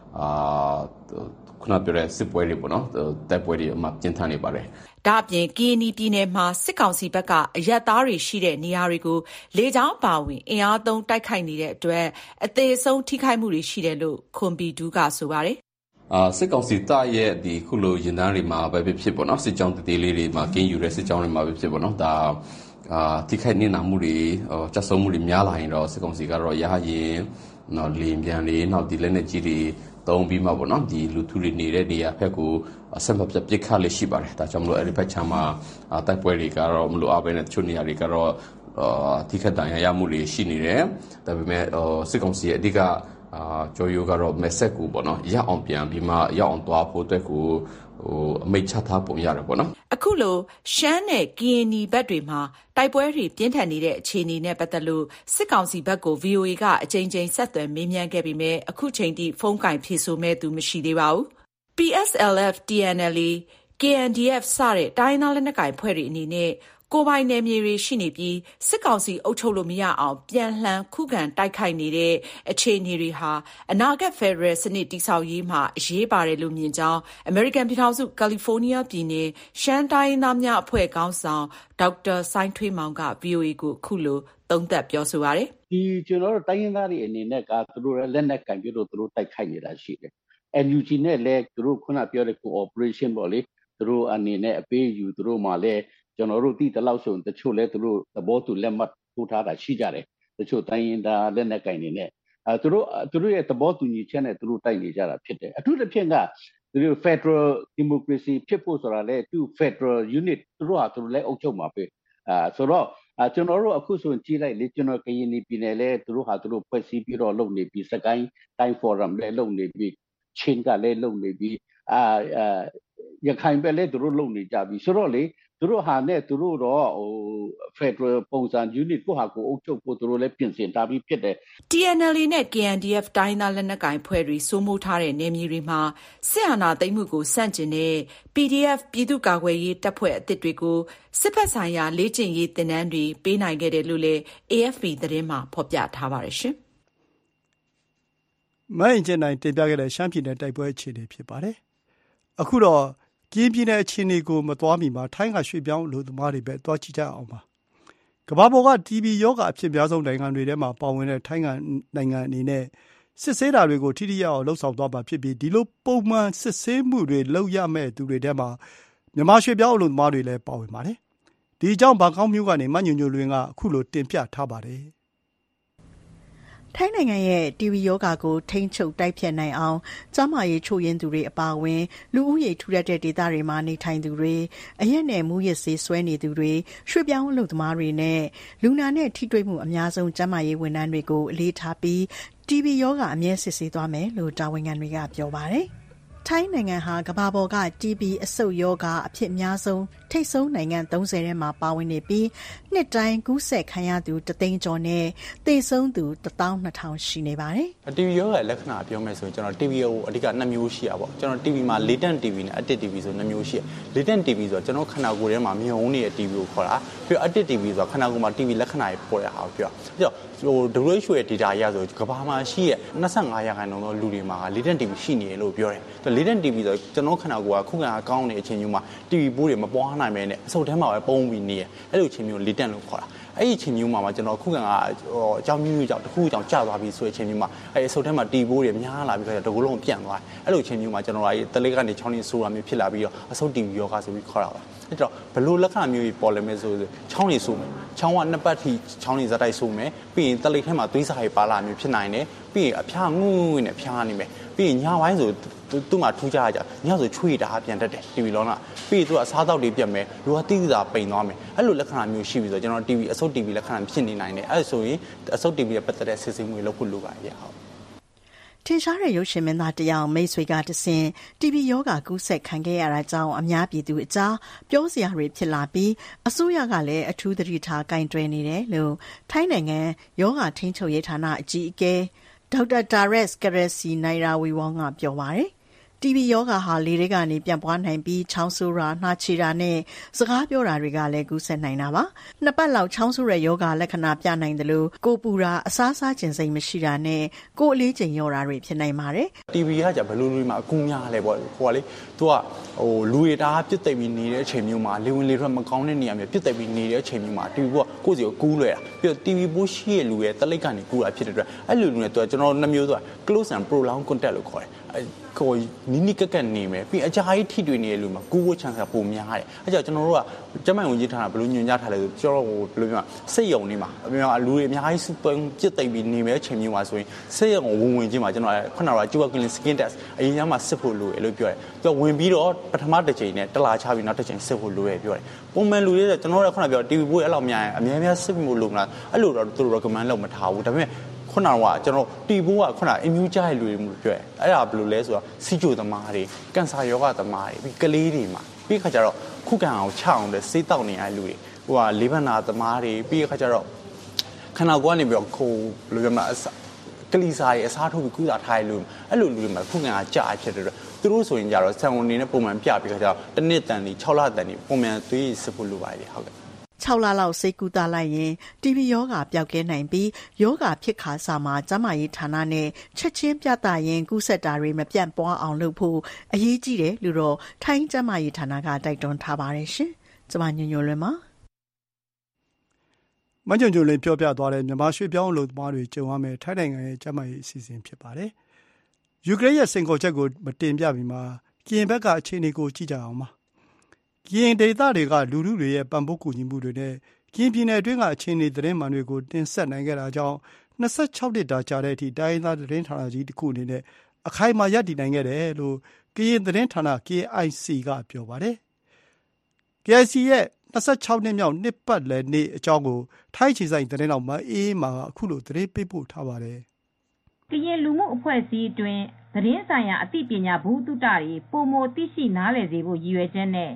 ခုနပြောတဲ့စစ်ပွဲတွေပေါ့နော်တိုက်ပွဲတွေအမှပြင်းထန်နေပါတယ်ဒါအပြင်ကရင်ပြည်နယ်မှာစစ်ကောင်စီဘက်ကအရက်သားတွေရှိတဲ့နေရာတွေကိုလေကြောင်းပါဝင်အင်အားသုံးတိုက်ခိုက်နေတဲ့အတွက်အသေးဆုံးထိခိုက်မှုတွေရှိတယ်လို့ခွန်ဘီဒူးကဆိုပါတယ်စစ်ကောင်စီတပ်ရဲ့ဒီခုလိုရင်တန်းတွေမှာပဲဖြစ်ပေါ့နော်စစ်ကြောင်းတေးလေးတွေမှာကင်းယူတဲ့စစ်ကြောင်းတွေမှာပဲဖြစ်ပေါ့နော်ဒါထိခိုက်နေနာမှုတွေကြက်ဆုံးမှုတွေများလာရင်တော့စစ်ကောင်စီကတော့ရဟရင်နော်လေပြန်လေးနောက်ဒီလက်နဲ့ကြီးတွေတုံးပြီးမှပေါ့နော်ဒီလူထုတွေနေတဲ့နေရာဘက်ကိုဆက်မပြတ်ပစ်ခတ်လေးရှိပါတယ်ဒါကြောင့်မလို့အဲ့ဒီဘက်ချမ်းမှာတိုက်ပွဲတွေကတော့မလိုအပ်ဘဲနဲ့တချို့နေရာတွေကတော့ထိခိုက်ဒဏ်ရာရမှုတွေရှိနေတယ်ဒါပေမဲ့စစ်ကောင်စီရဲ့အဓိကကျော်ရိုးကတော့ message ကိုပေါ့နော်ရအောင်ပြန်ပြီးမှရအောင်သွားဖို့အတွက်ကိုအမိတ်ချထားပုံရတယ်ပေါ့နော်အခုလိုရှမ်းနဲ့ကရင်နီဘက်တွေမှာတိုက်ပွဲတွေပြင်းထန်နေတဲ့အခြေအနေနဲ့ပတ်သက်လို့စစ်ကောင်စီဘက်ကို VOA ကအကြိမ်ကြိမ်ဆက်သွယ်မေးမြန်းခဲ့ပေမဲ့အခုချိန်ထိဖုန်းကင်ဖြေဆိုမဲ့သူမရှိသေးပါဘူး PSLF TNLA KNDF စတဲ့တိုင်းသားလက်နက်ကိုင်ဖွဲ့တွေအနေနဲ့ကိုယ်ပိုင်နယ်မြေတွေရှိနေပြီးစစ်ကောင်စီအုပ်ချုပ်လို့မရအောင်ပြန်လှန်ခုခံတိုက်ခိုက်နေတဲ့အခြေအနေတွေဟာအနာဂတ်ဖက်ဒရယ်စနစ်တည်ဆောက်ရေးမှာအရေးပါတယ်လို့မြင်ကြောင်းအမေရိကန်ပြည်ထောင်စုကယ်လီဖိုးနီးယားပြည်နယ်ရှမ်းတိုင်းသားများအဖွဲ့ခေါင်းဆောင်ဒေါက်တာစိုင်းထွေးမောင်က VOA ကိုအခုလိုသုံးသပ်ပြောဆိုပါတယ်ဒီကျွန်တော်တို့တိုင်းရင်းသားတွေအနေနဲ့ကသူတို့လက်နက်ကင်ပြီးတော့သူတို့တိုက်ခိုက်နေတာရှိတယ် NUG နဲ့လည်းသူတို့ခုနပြောတဲ့ cooperation ပေါ့လေသူတို့အနေနဲ့အပေးယူသူတို့မှလည်းကျွန်တော်တို့တိတလောက်ဆိုတချို့လဲသူတို့သဘောတူလက်မှတ်ထိုးထားတာရှိကြတယ်တချို့တိုင်းရင်းသားလက်နက်ကင်နေနဲ့သူတို့ရဲ့သဘောတူညီချက်နဲ့သူတို့တိုက်နေကြတာဖြစ်တယ်အထူးသဖြင့်ကသူတို့ Federal Democracy ဖြစ်ဖို့ဆိုတာလဲသူ Federal Unit သူတို့ဟာသူတို့လဲအုပ်ချုပ်မှာပဲဆိုတော့ကျွန်တော်တို့အခုဆိုရင်ကြည့်လိုက်လေကျွန်တော်ကရင်ပြည်နယ်လဲသူတို့ဟာသူတို့ဖွဲ့စည်းပြီးတော့လုပ်နေပြီးစကိုင်းတိုင်း Forum လဲလုပ်နေပြီးချင်းကလဲလုပ်နေပြီးရခိုင်ပဲလဲသူတို့လုပ်နေကြပြီဆိုတော့လေသူတို့ဟာနဲ့သူတို့တော့Federal ပုံစံ unit ကိုဟာကိုအုပ်ချုပ်ဖို့သူတို့လည်းပြင်ဆင်ထားပြီးဖြစ်တယ် TNLA နဲ့ KNDF တိုင်းသားလက်နက်ကိုင်ဖွဲ့တွေစိုးမိုးထားတဲ့နယ်မြေတွေမှာစစ်အာဏာသိမ်းမှုကိုစန့်ကျင်တဲ့ PDF ပြည်သူ့ကာကွယ်ရေးတပ်ဖွဲ့အသစ်တွေကိုစစ်ဘက်ဆိုင်ရာလေ့ကျင့်ရေးသင်တန်းတွေပေးနိုင်ခဲ့တယ်လို့လည်း AFP သတင်းမှာဖော်ပြထားပါတယ်ရှင်။မိုင်းကျင်းနိုင်တင်ပြခဲ့တဲ့ရှမ်းပြည်နယ်တိုက်ပွဲအခြေအနေဖြစ်ပါတယ်။အခုတော့ကရင်ပြည်နယ်အခြေအနေကိုမသွားမီမှာထိုင်းကရွှေ့ပြောင်းလူသမားတွေပဲတွားကြည့်ကြအောင်ပါ။ကမ္ဘာပေါ်က TB ရောဂါအဖြစ်များဆုံးနိုင်ငံတွေထဲမှာပါဝင်တဲ့ထိုင်းနိုင်ငံအနေနဲ့စစ်ဆေးတာတွေကိုထိထိရောက်အောင်လှုပ်ဆောင်သွားမှာဖြစ်ပြီးဒီလိုပုံမှန်စစ်ဆေးမှုတွေလုပ်ရမယ့်သူတွေထဲမှာမြန်မာရွှေ့ပြောင်းလူသမားတွေလည်းပါဝင်ပါတယ်။ဒီအကြောင်းဘန်ကောက်မြို့ကနေမညွန့်ညွန့်လွင်ကအခုလိုတင်ပြထားပါတယ်။ထိုင်းနိုင်ငံရဲ့ TB ရောဂါကိုထိန်းချုပ်တိုက်ဖျက်နိုင်အောင်ကျန်းမာရေးချို့ယွင်းသူတွေအပါအဝင်လူဦးရေထူထပ်တဲ့ဒေသတွေမှာနေထိုင်သူတွေအရက်နဲ့မူးယစ်ဆေးဆွဲနေသူတွေရွှေ့ပြောင်းအလုပ်သမားတွေနဲ့လူနာနဲ့ထိတွေ့မှုအများဆုံးကျန်းမာရေးဝန်ထမ်းတွေကိုအလေးထားပြီး TB ရောဂါအမြဲစစ်ဆေးသွားမယ်လို့တာဝန်ခံတွေကပြောပါတယ်။ထိုင်းနိုင်ငံဟာကမ္ဘာပေါ်က TB အဆုတ်ရောဂါအဖြစ်အများဆုံးထိပ်ဆုံးနိုင်ငံ30ထဲမှာပါဝင်နေပြီးနှစ်တိုင်းကူးစက်ခံရသူ1သိန်းကျော်နဲ့သေဆုံးသူ12000ရှိနေပါတယ်။ TB ရောဂါလက္ခဏာပြောမယ်ဆိုရင်ကျွန်တော် TB ကိုအဓိက2မျိုးရှိရပါကျွန်တော် TB မှာ latent TB နဲ့ active TB ဆို2မျိုးရှိရ latent TB ဆိုတော့ကျွန်တော်ခန္ဓာကိုယ်ထဲမှာမြုံနေတဲ့ TB ကိုခေါ်တာပြီးတော့ active TB ဆိုတော့ခန္ဓာကိုယ်မှာ TB လက္ခဏာတွေပေါ်ရအောင်ပြောပြီးတော့WHO ရဲ့ data အရဆိုကမ္ဘာမှာရှိရဲ့25%သောလူတွေမှာ latent TB ရှိနေတယ်လို့ပြောတယ် latent TV ဆိုကျွန်တော်ခဏကခုခံအားကောင်းတဲ့အချိန်မျိုးမှာ TV ပိုးတွေမပွားနိုင်မဲနဲ့အစုပ်ထဲမှာပဲပုံပြီးနေရအဲ့လိုအချိန်မျိုး latent လို့ခေါ်တာအဲ့ဒီအချိန်မျိုးမှာကျွန်တော်ခုခံအားအကြောင်းမျိုးကြောင့်တစ်ခုကြောင့်ကျသွားပြီဆိုတဲ့အချိန်မျိုးမှာအဲ့အစုပ်ထဲမှာ TV ပိုးတွေများလာပြီးတော့တကူလုံးပြန့်သွားတယ်အဲ့လိုအချိန်မျိုးမှာကျွန်တော်တလေးကနေချောင်းနေဆိုတာမျိုးဖြစ်လာပြီးတော့အစုပ် TV ယောဂဆိုပြီးခေါ်တာပါအဲ့တော့ဘလို့လက္ခဏာမျိုးကြီးပေါ်လာမယ်ဆိုချောင်းနေဆိုမယ်ချောင်းကနှစ်ပတ်ထိချောင်းနေဇက်တိုက်ဆိုမယ်ပြီးရင်တလိထဲမှာသွေးစာတွေပါလာမျိုးဖြစ်နိုင်တယ်ပြီးရင်အဖျားငုံနဲ့ဖျားနေမယ်ပြီးရင်ညပိုင်းဆိုသူ့မှာထူးခြားကြညဆိုချွေတာပြန်တက်တယ် TV လောကပြီးရင်သူကအစားတောက်တွေပြတ်မယ်လူကတိတိသာပိန်သွားမယ်အဲ့လိုလက္ခဏာမျိုးရှိပြီဆိုကျွန်တော် TV အစုပ် TV လက္ခဏာဖြစ်နေနိုင်တယ်အဲ့ဆိုရင်အစုပ် TV ရဲ့ပတ်သက်တဲ့စစ်ဆေးမှုတွေလုပ်ဖို့လိုပါတယ်ဟုတ်ထင်ရှားတဲ့ရုပ်ရှင်မင်းသားတယောက်မိတ်ဆွေကတဆင့် TV ယောဂကူးစက်ခံခဲ့ရတာကြောင့်အများပြည်သူအကြားပြောစရာတွေဖြစ်လာပြီးအစိုးရကလည်းအထူးသတိထားကင်တွယ်နေတယ်လို့ထိုင်းနိုင်ငံယောဂထိန်းချုပ်ရေးဌာနအကြီးအကဲဒေါက်တာတာရက်စ်ကရက်စီနိုင်ရာဝီဝေါကပြောပါတယ်TV ယောဂဟာလေတွေကနေပြန့်ပွားနိုင်ပြီးချောင်းဆိုးတာနှာချေတာနဲ့စကားပြောတာတွေကလည်းကူးစက်နိုင်တာပါနှစ်ပတ်လောက်ချောင်းဆိုးတဲ့ယောဂလက္ခဏာပြနိုင်တယ်လို့ကိုပူတာအစားစားခြင်းစိတ်မရှိတာနဲ့ကိုအလေးချိန်လျော့တာတွေဖြစ်နိုင်ပါတယ် TV ကကြဘယ်လိုလူမှာအကူများလဲပေါ့ဟိုကလေသူကလူတွေတာပြစ်သိပ်ပြီးနေတဲ့အချိန်မျိုးမှာလေဝင်လေထွက်မကောင်းတဲ့နေရာမျိုးပြစ်သိပ်ပြီးနေတဲ့အချိန်မျိုးမှာ TV ကကိုယ့်စီကိုကူးလွယ်တာပြီးတော့ TV ပိုးရှိရဲ့လူရဲ့တလိပ်ကနေကူးတာဖြစ်တဲ့အတွက်အဲ့လိုလူနဲ့သူကကျွန်တော်နှမျိုးဆိုတာ close and prolonged contact လို့ခေါ်တယ်ကိုနီးနီးကက်ကက်နေမယ်ပြီးအကြာကြီးထိတွေ့နေတဲ့လူမှာကူးဖို့ chance ပိုများတယ်အဲ့ကြောင့်ကျွန်တော်တို့ကကျမဝင်ကြီးထားတာဘယ်လိုညွှန်ကြားထားလဲဆိုကျွန်တော်တို့ဘယ်လိုပြောစိတ်ယုံနေမှာအများလူတွေအများကြီးစုပွင့်ပြစ်သိပ်ပြီးနေမဲ့ချိန်မျိုးမှာဆိုရင်စိတ်ယုံဝင်ချင်းမှာကျွန်တော်ခုနကကျူကကလင် skin test အရင်ကမှစစ်ဖို့လိုတယ်လို့ပြောတယ်သူကဝင်ပြီးတော့ပထမတစ်ချိန်နဲ့တလာချပြီးနောက်တစ်ချိန်စစ်ဖို့လိုတယ်ပြောတယ်ပုံမှန်လူတွေကျွန်တော်တို့ခုနကပြော TV ပိုးအဲ့လောက်များရင်အများများစစ်ဖို့လိုမလားအဲ့လိုတော့သူတို့ recommend လုပ်မထားဘူးဒါပေမဲ့ခုနကကျွန်တော်တီဘိုးကခုန immune ကြတဲ့လူတွေမျိုးပြောအဲ့ဒါဘယ်လိုလဲဆိုတော့စီချိုသမားတွေကင်ဆာယောဂသမားတွေပြီးကလေးတွေမှာပြီးခါကျတော့ခုခံအောင်ချအောင်တဲ့စေးတောက်နေရတဲ့လူတွေဟိုကလေးဘနာသမားတွေပြီးခါကျတော့ခဏကနေပြီးတော့ခိုးဘယ်လိုပြောမလဲကလီစာရဲ့အစားထိုးပြီးကုသထားတဲ့လူအဲ့လိုလူတွေမှာခုခံအားကြာဖြစ်တဲ့အတွက်သူတို့ဆိုရင်ကြတော့ဆံဝင်နေနဲ့ပုံမှန်ပြပြီးခါကျတော့တစ်နှစ်တန်ဒီ6လတန်ဒီပုံမှန်သွေးစစ်ဖို့လိုပါတယ်ဟုတ်ကဲ့ 6လလောက်စိတ်ကူးတာလိုက်ရင် TV ယောဂပျောက်ကဲနိုင်ပြီးယောဂဖြစ်ခါစာမှာကျန်းမာရေးဌာနနဲ့ချက်ချင်းပြသရင်ကူးစက်တာတွေမပြန့်ပွားအောင်လုပ်ဖို့အရေးကြီးတယ်လို့တော့ထိုင်းကျန်းမာရေးဌာနကတိုက်တွန်းထားပါတယ်ရှင်။ကျမညညလွင်ပါမကြုံကြုံလေးပြောပြသွားတဲ့မြန်မာရွှေပြောင်းအလုပ်သမားတွေကြုံရမယ်ထိုင်းနိုင်ငံရဲ့ကျန်းမာရေးအစီအစဉ်ဖြစ်ပါတယ်။ယူကရိန်းရဲ့စိန်ခေါ်ချက်ကိုမတင်ပြပြီးမှာကရင်ဘက်ကအခြေအနေကိုကြည့်ကြအောင်ပါ။ကရင်ဒေသတွေကလူထုတွေရဲ့ပံ့ပိုးကူညီမှုတွေနဲ့ကရင်ပြည်နယ်အတွင်းကအခြေအနေသတင်းမှန်တွေကိုတင်ဆက်နိုင်ခဲ့တာကြောင့်26နှစ်တာကြာတဲ့အထိတိုင်းသားသတင်းဌာနကြီးတစ်ခုအနေနဲ့အခိုင်အမာရပ်တည်နိုင်ခဲ့တယ်လို့ကရင်သတင်းဌာန KIC ကပြောပါတယ်။ KIC ရဲ့26နှစ်မြောက်နှစ်ပတ်လည်နေ့အကြောင်းကိုထိုင်းခြေဆိုင်သတင်းတော်မအေးမာကအခုလိုသတင်းပေးပို့ထားပါတယ်။ကရင်လူမှုအဖွဲ့အစည်းအတွင်းသတင်းဆိုင်ရာအသိပညာဘုသူတ္တတွေပုံမသိရှိနားလည်စေဖို့ရည်ရွယ်ချက်နဲ့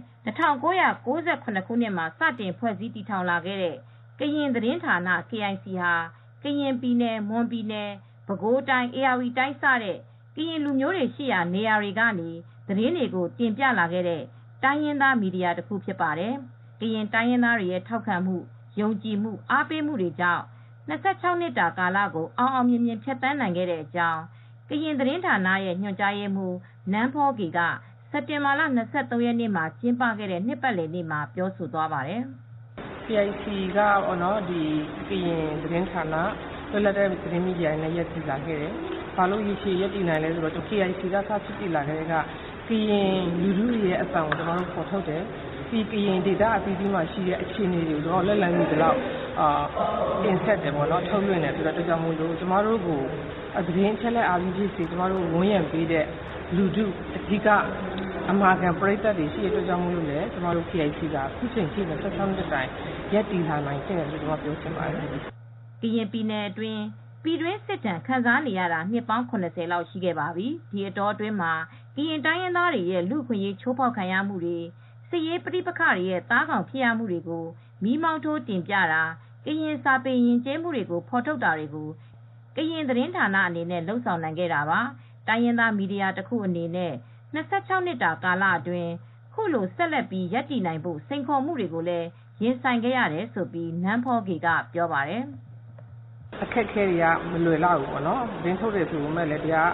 1998ခုနှစ်မှာစတင်ဖွဲ့စည်းတည်ထောင်လာခဲ့တဲ့ကရင်သတင်းဌာန KIC ဟာကရင်ပြည်နယ်၊မွန်ပြည်နယ်၊ပဲခူးတိုင်း၊ဧရာဝတီတိုင်းစတဲ့ကရင်လူမျိုးတွေရှိရာနေရာတွေကနေသတင်းတွေကိုတင်ပြလာခဲ့တဲ့တိုင်းရင်းသားမီဒီယာတစ်ခုဖြစ်ပါတယ်။ကရင်တိုင်းရင်းသားတွေရဲ့ထောက်ခံမှု၊ယုံကြည်မှု၊အားပေးမှုတွေကြောင့်26နှစ်တာကာလကိုအောင်မြင်မြင်ဖြတ်သန်းနိုင်ခဲ့တဲ့အကြောင်းကရင်သတင်းဌာနရဲ့ညွှန်ကြားရေးမှူးနန်းဖောကေကစက်တင်ဘာလ23ရက်နေ့မှာကျင်းပခဲ့တဲ့နှစ်ပတ်လည်နေ့မှာပြောဆိုသွားပါတယ်။ KIC ကဒီကရင်သတင်းဌာနလွတ်လပ်တဲ့သတင်းမီဒီယာနဲ့ရပ်တည်လာခဲ့တယ်။ဘာလို့ရရှိရပ်တည်နိုင်လဲဆိုတော့ KIC ကစဖြစ်တည်လာခဲ့တဲ့ကကရင်လူထုရဲ့အဆောင်ကိုကျွန်တော်တို့ပေါ်ထုတ်တယ်။ဒီကရင်ဒေသအသီးသီးမှာရှိတဲ့အခြေအနေတွေကိုလက်လန်းကြီးတော့တင်ဆက်တယ်ပေါ့နော်ထုတ်လွှင့်တယ်ဆိုတော့ကြောင့်မို့လို့ကျွန်တော်တို့ကိုသတင်းချက်လက်အားဖြင့်ကျွန်တော်တို့ဝန်ရံပေးတဲ့လူထုအဓိကအမှားကန်ပရိသတ်တွေရှိတဲ့အတွက်ကြောင့်မို့လို့လည်းကျွန်တော်တို့ KIC ကခုချိန်ထိ26နှစ်တိုင်ရပ်တည်လာနိုင်ခဲ့တယ်လို့ကျွန်တော်ပြောချင်ပါတယ်။ကရင်ပြည်နယ်အတွင်းပြည်တွင်းစစ်တမ်းခံစားနေရတာနှစ်ပေါင်း80လောက်ရှိခဲ့ပါပြီ။ဒီအတောအတွင်းမှာကရင်တိုင်းရင်းသားတွေရဲ့လူ့အခွင့်အရေးချိုးဖောက်ခံရမှုတွေစစ်ရေးပဋိပက္ခတွေရဲ့သားကောင်ဖြစ်ရမှုတွေကိုမီးမောင်းထိုးတင်ပြတာကရင်စာပေယဉ်ကျေးမှုတွေကိုဖော်ထုတ်တာတွေကိုကရင်သတင်းဌာနအနေနဲ့လှုံ့ဆော်နိုင်ခဲ့တာပါ။တိုင်းရင်းသားမီဒီယာတစ်ခုအနေနဲ့26နှစ်တာကာလအတွင်းခုလိုဆက်လက်ပြီးရပ်တည်နိုင်ဖို့စိန်ခေါ်မှုတွေကိုလည်းရင်ဆိုင်ခဲ့ရတယ်ဆိုပြီးနန်းဖောကေကပြောပါတယ်။အခက်အခဲတွေကမလွယ်လောက်ဘူးပေါ့နော်။သတင်းထုတ်တယ်ဆိုပေမဲ့လည်းတရား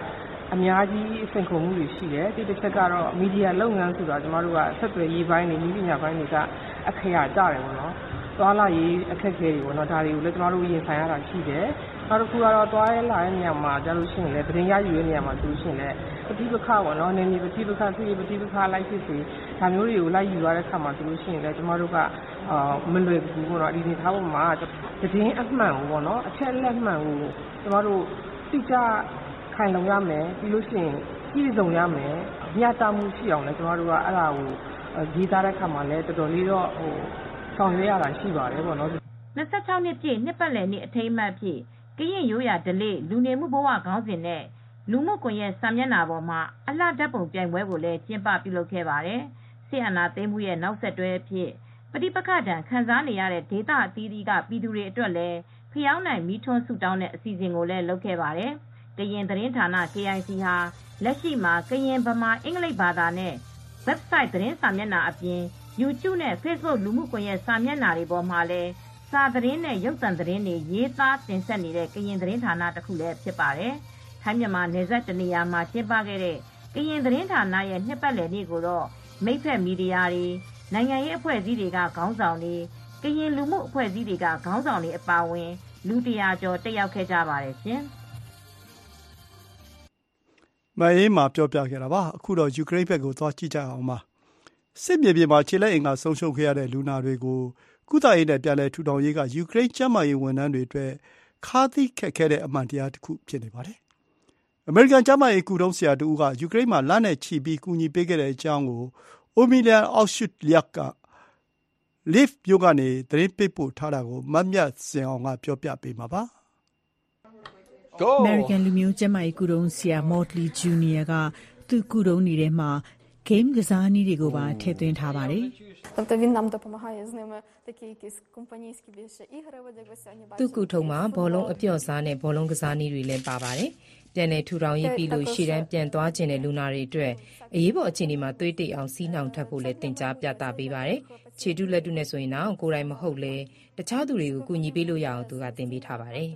အများကြီးစိန်ခေါ်မှုတွေရှိတယ်ဒီတစ်ချက်ကတော့မီဒီယာလုပ်ငန်းဆိုတာကျမတို့ကဆက်သွယ်ရေးပိုင်းတွေနည်းပညာပိုင်းတွေကအခရာကြတယ်ပေါ့နော်သွားလာရေးအခက်အခဲတွေပေါ့နော်ဒါတွေကိုလည်းကျမတို့ရင်ဆိုင်ရတာရှိတယ်နောက်တစ်ခုကတော့သွားရလာတဲ့နေရာမှာကြားလို့ရှိရင်လည်းသတင်းရယူတဲ့နေရာမှာဆိုလို့ရှိရင်လည်းပဋိပက္ခပေါ့နော်နယ်မြေပဋိပက္ခဖြစ်ပဋိပက္ခလိုက်ဖြစ်စီဒါမျိုးတွေကိုလိုက်ယူရတဲ့အခါမှာဆိုလို့ရှိရင်လည်းကျမတို့ကမလွယ်ဘူးပေါ့နော်ဒီနေသားပေါ်မှာသတင်းအမှန်ကိုပေါ့နော်အချက်အလက်မှန်ကိုကျမတို့သိကြခိုင်လုံရမယ်ပြီးလို့ရှိရင်ပြည်စုံရမယ်မျှတမှုရှိအောင်လည်းကျမတို့ကအဲ့ဒါကိုရေးသားတဲ့အခါမှာလည်းတော်တော်လေးတော့ဆောင်ရွက်ရတာရှိပါတယ်ပေါ့နော် 26နှစ်ပြည့်နှစ်ပတ်လည်နေ့အထိမ်းအမှတ်အဖြစ်ကရင်ရိုးရာဓလေ့လူနေမှုဘဝခေါင်းစဉ်နဲ့လူမှုကွန်ရက်စာမျက်နှာပေါ်မှာအလှဓာတ်ပုံပြိုင်ပွဲကိုလည်းကျင်းပပြုလုပ်ခဲ့ပါတယ်။စစ်အာဏာသိမ်းမှုရဲ့နောက်ဆက်တွဲအဖြစ်ပဋိပက္ခဒဏ်ခံစားနေရတဲ့ဒေသအသီးသီးကပြည်သူတွေအတွက်လည်းဖျောင်းနိုင်မီးထွန်းဆုတောင်းတဲ့အစီအစဉ်ကိုလည်းလုပ်ခဲ့ပါတယ်။ကရင်သတင်းဌာန KIC ဟာလက်ရှိမှာကရင်ဗမာအင်္ဂလိပ်ဘာသာနဲ့ website သတင်းစာမျက်နှာအပြင် YouTube နဲ့ Facebook လူမှုကွန်ရက်စာမျက်နှာတွေပေါ်မှာလည်းစာသတင်းနဲ့ရုပ်သံသတင်းတွေရေးသားတင်ဆက်နေတဲ့ကရင်သတင်းဌာနတစ်ခုလည်းဖြစ်ပါတယ်။ထိုင်းမြန်မာနယ်စပ်တနေရာမှာကျင်းပခဲ့တဲ့ကရင်သတင်းဌာနရဲ့နှစ်ပတ်လည်နေ့ကိုတော့မိတ်ဖက်မီဒီယာတွေနိုင်ငံရေးအဖွဲ့အစည်းတွေကခေါင်းဆောင်တွေကရင်လူမှုအဖွဲ့အစည်းတွေကခေါင်းဆောင်တွေအပါအဝင်လူ100ကျော်တက်ရောက်ခဲ့ကြပါတယ်ရှင်။မအေးမှာပြောပြခဲ့တာပါအခုတော့ယူကရိန်းဘက်ကိုသွားကြည့်ကြအောင်ပါစစ်မြေပြင်မှာခြေလက်အင်္ဂါဆုံးရှုံးခဲ့ရတဲ့လူနာတွေကိုကုသရေးနဲ့ပြန်လည်ထူထောင်ရေးကယူကရိန်းကျန်းမာရေးဝန်ထမ်းတွေအတွက်ခါးသီးခက်ခဲတဲ့အမှန်တရားတစ်ခုဖြစ်နေပါတယ်အမေရိကန်ကျန်းမာရေးကုထုံးဆရာတူကယူကရိန်းမှာလနဲ့ချီပြီးကူညီပေးခဲ့တဲ့အကြောင်းကိုအိုမီလျန်အောက်ရှုလျက်ကLive မြို့ကနေသတင်းပေးပို့ထားတာကိုမမြတ်စင်အောင်ကပြောပြပေးမှာပါ American လူမျိုးကျန်းမာရေးကုထုံးဆရာ Motley Jr. ကသူ့ကုထုံးနေတဲ့မှာ game ကစားနည်းတွေကိုပါထည့်သွင်းထားပါတယ်သူ့ကုထုံးမှာဘောလုံးအပြော့စားနဲ့ဘောလုံးကစားနည်းတွေလည်းပါပါတယ်ပြန်လည်ထူထောင်ရေးပြီးလို့ရှေ့တန်းပြန်သွားခြင်းတဲ့လူနာတွေအတွက်အရေးပေါ်အခြေအနေမှာသွေးတိတ်အောင်စီးနှောင်ထပ်ဖို့လည်းတင် जा ပြသပေးပါတယ်ခြေတုလက်တုနဲ့ဆိုရင်တော့ကိုယ်တိုင်မဟုတ်လေတခြားသူတွေကိုကူညီပေးလို့ရအောင်သူကသင်ပေးထားပါတယ်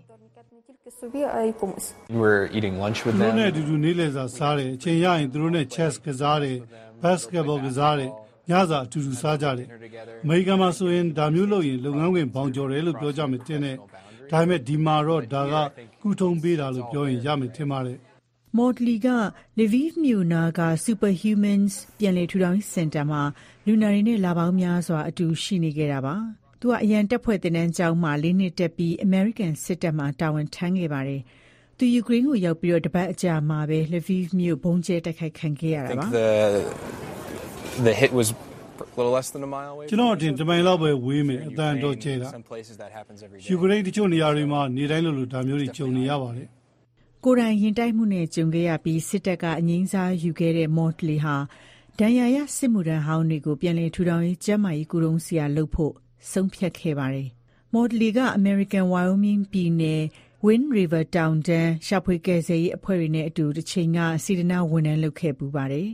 We're eating lunch with them. သူတို့နဲ့အတူတူနေ့လည်စာစားတယ်အချိန်ရရင်သူတို့နဲ့ chess ကစားတယ် basketball ကစားတယ်ညစာအတူတူစားကြတယ်အမေရိကန်မှာဆိုရင်ဒါမျိုးလုပ်ရင်လုပ်ငန်းခွင်ဘောင်ကျော်တယ်လို့ပြောကြမယ်တင်တယ်ဒါပေမဲ့ဒီမှာတော့ဒါကကုထုံးပေးတာလို့ပြောရင်ရမယ်ထင်ပါတယ် Motley က Lviv မြို့နာက Superhumans ပြန်လည်ထူထောင်ရေးစင်တာမှာလူနာတွေနဲ့လာပေါင်းများစွာအတူရှိနေကြတာပါသူကအရန်တက်ဖွဲ့တင်တန်းကျောင်းမှာ4နှစ်တက်ပြီး American စစ်တပ်မှာတာဝန်ထမ်းခဲ့ပါတယ်သူယူကရိန်းကိုရောက်ပြီးတော့တပတ်အကြာမှာပဲ Lviv မြို့ဘုံကျဲတိုက်ခိုက်ခံခဲ့ရတာပါ The hit was a little less than a mile away ကျွန်တော်အထင်တမိုင်လောက်ပဲဝေးမယ်အတန်တော့ကျဲတာယူကရိန်းတချို့နေရာတွေမှာနေတိုင်းလိုဒါမျိုးတွေကြုံနေရပါတယ်ကိုယ်တိုင်ရင်တိုက်မှုနဲ့ကြုံခဲ့ရပြီးစစ်တပ်ကအငြိမ်းစားယူခဲ့တဲ့ Motley ဟာဒဏ်ရာရစစ်မှုထမ်းဟောင်းတွေကိုပြန်လည်ထူထောင်ရေးကျန်းမာရေးကုထုံးဆရာလုပ်ဖို့ဆုံးဖြတ်ခဲ့ပါတယ်။ Motley က American Wyoming ပြည်နယ် Wind River တောင်တန်းရှာဖွေကယ်ဆယ်ရေးအဖွဲ့တွေနဲ့အတူတစ်ချိန်ကစေတနာဝန်ထမ်းလုပ်ခဲ့ပူပါတယ်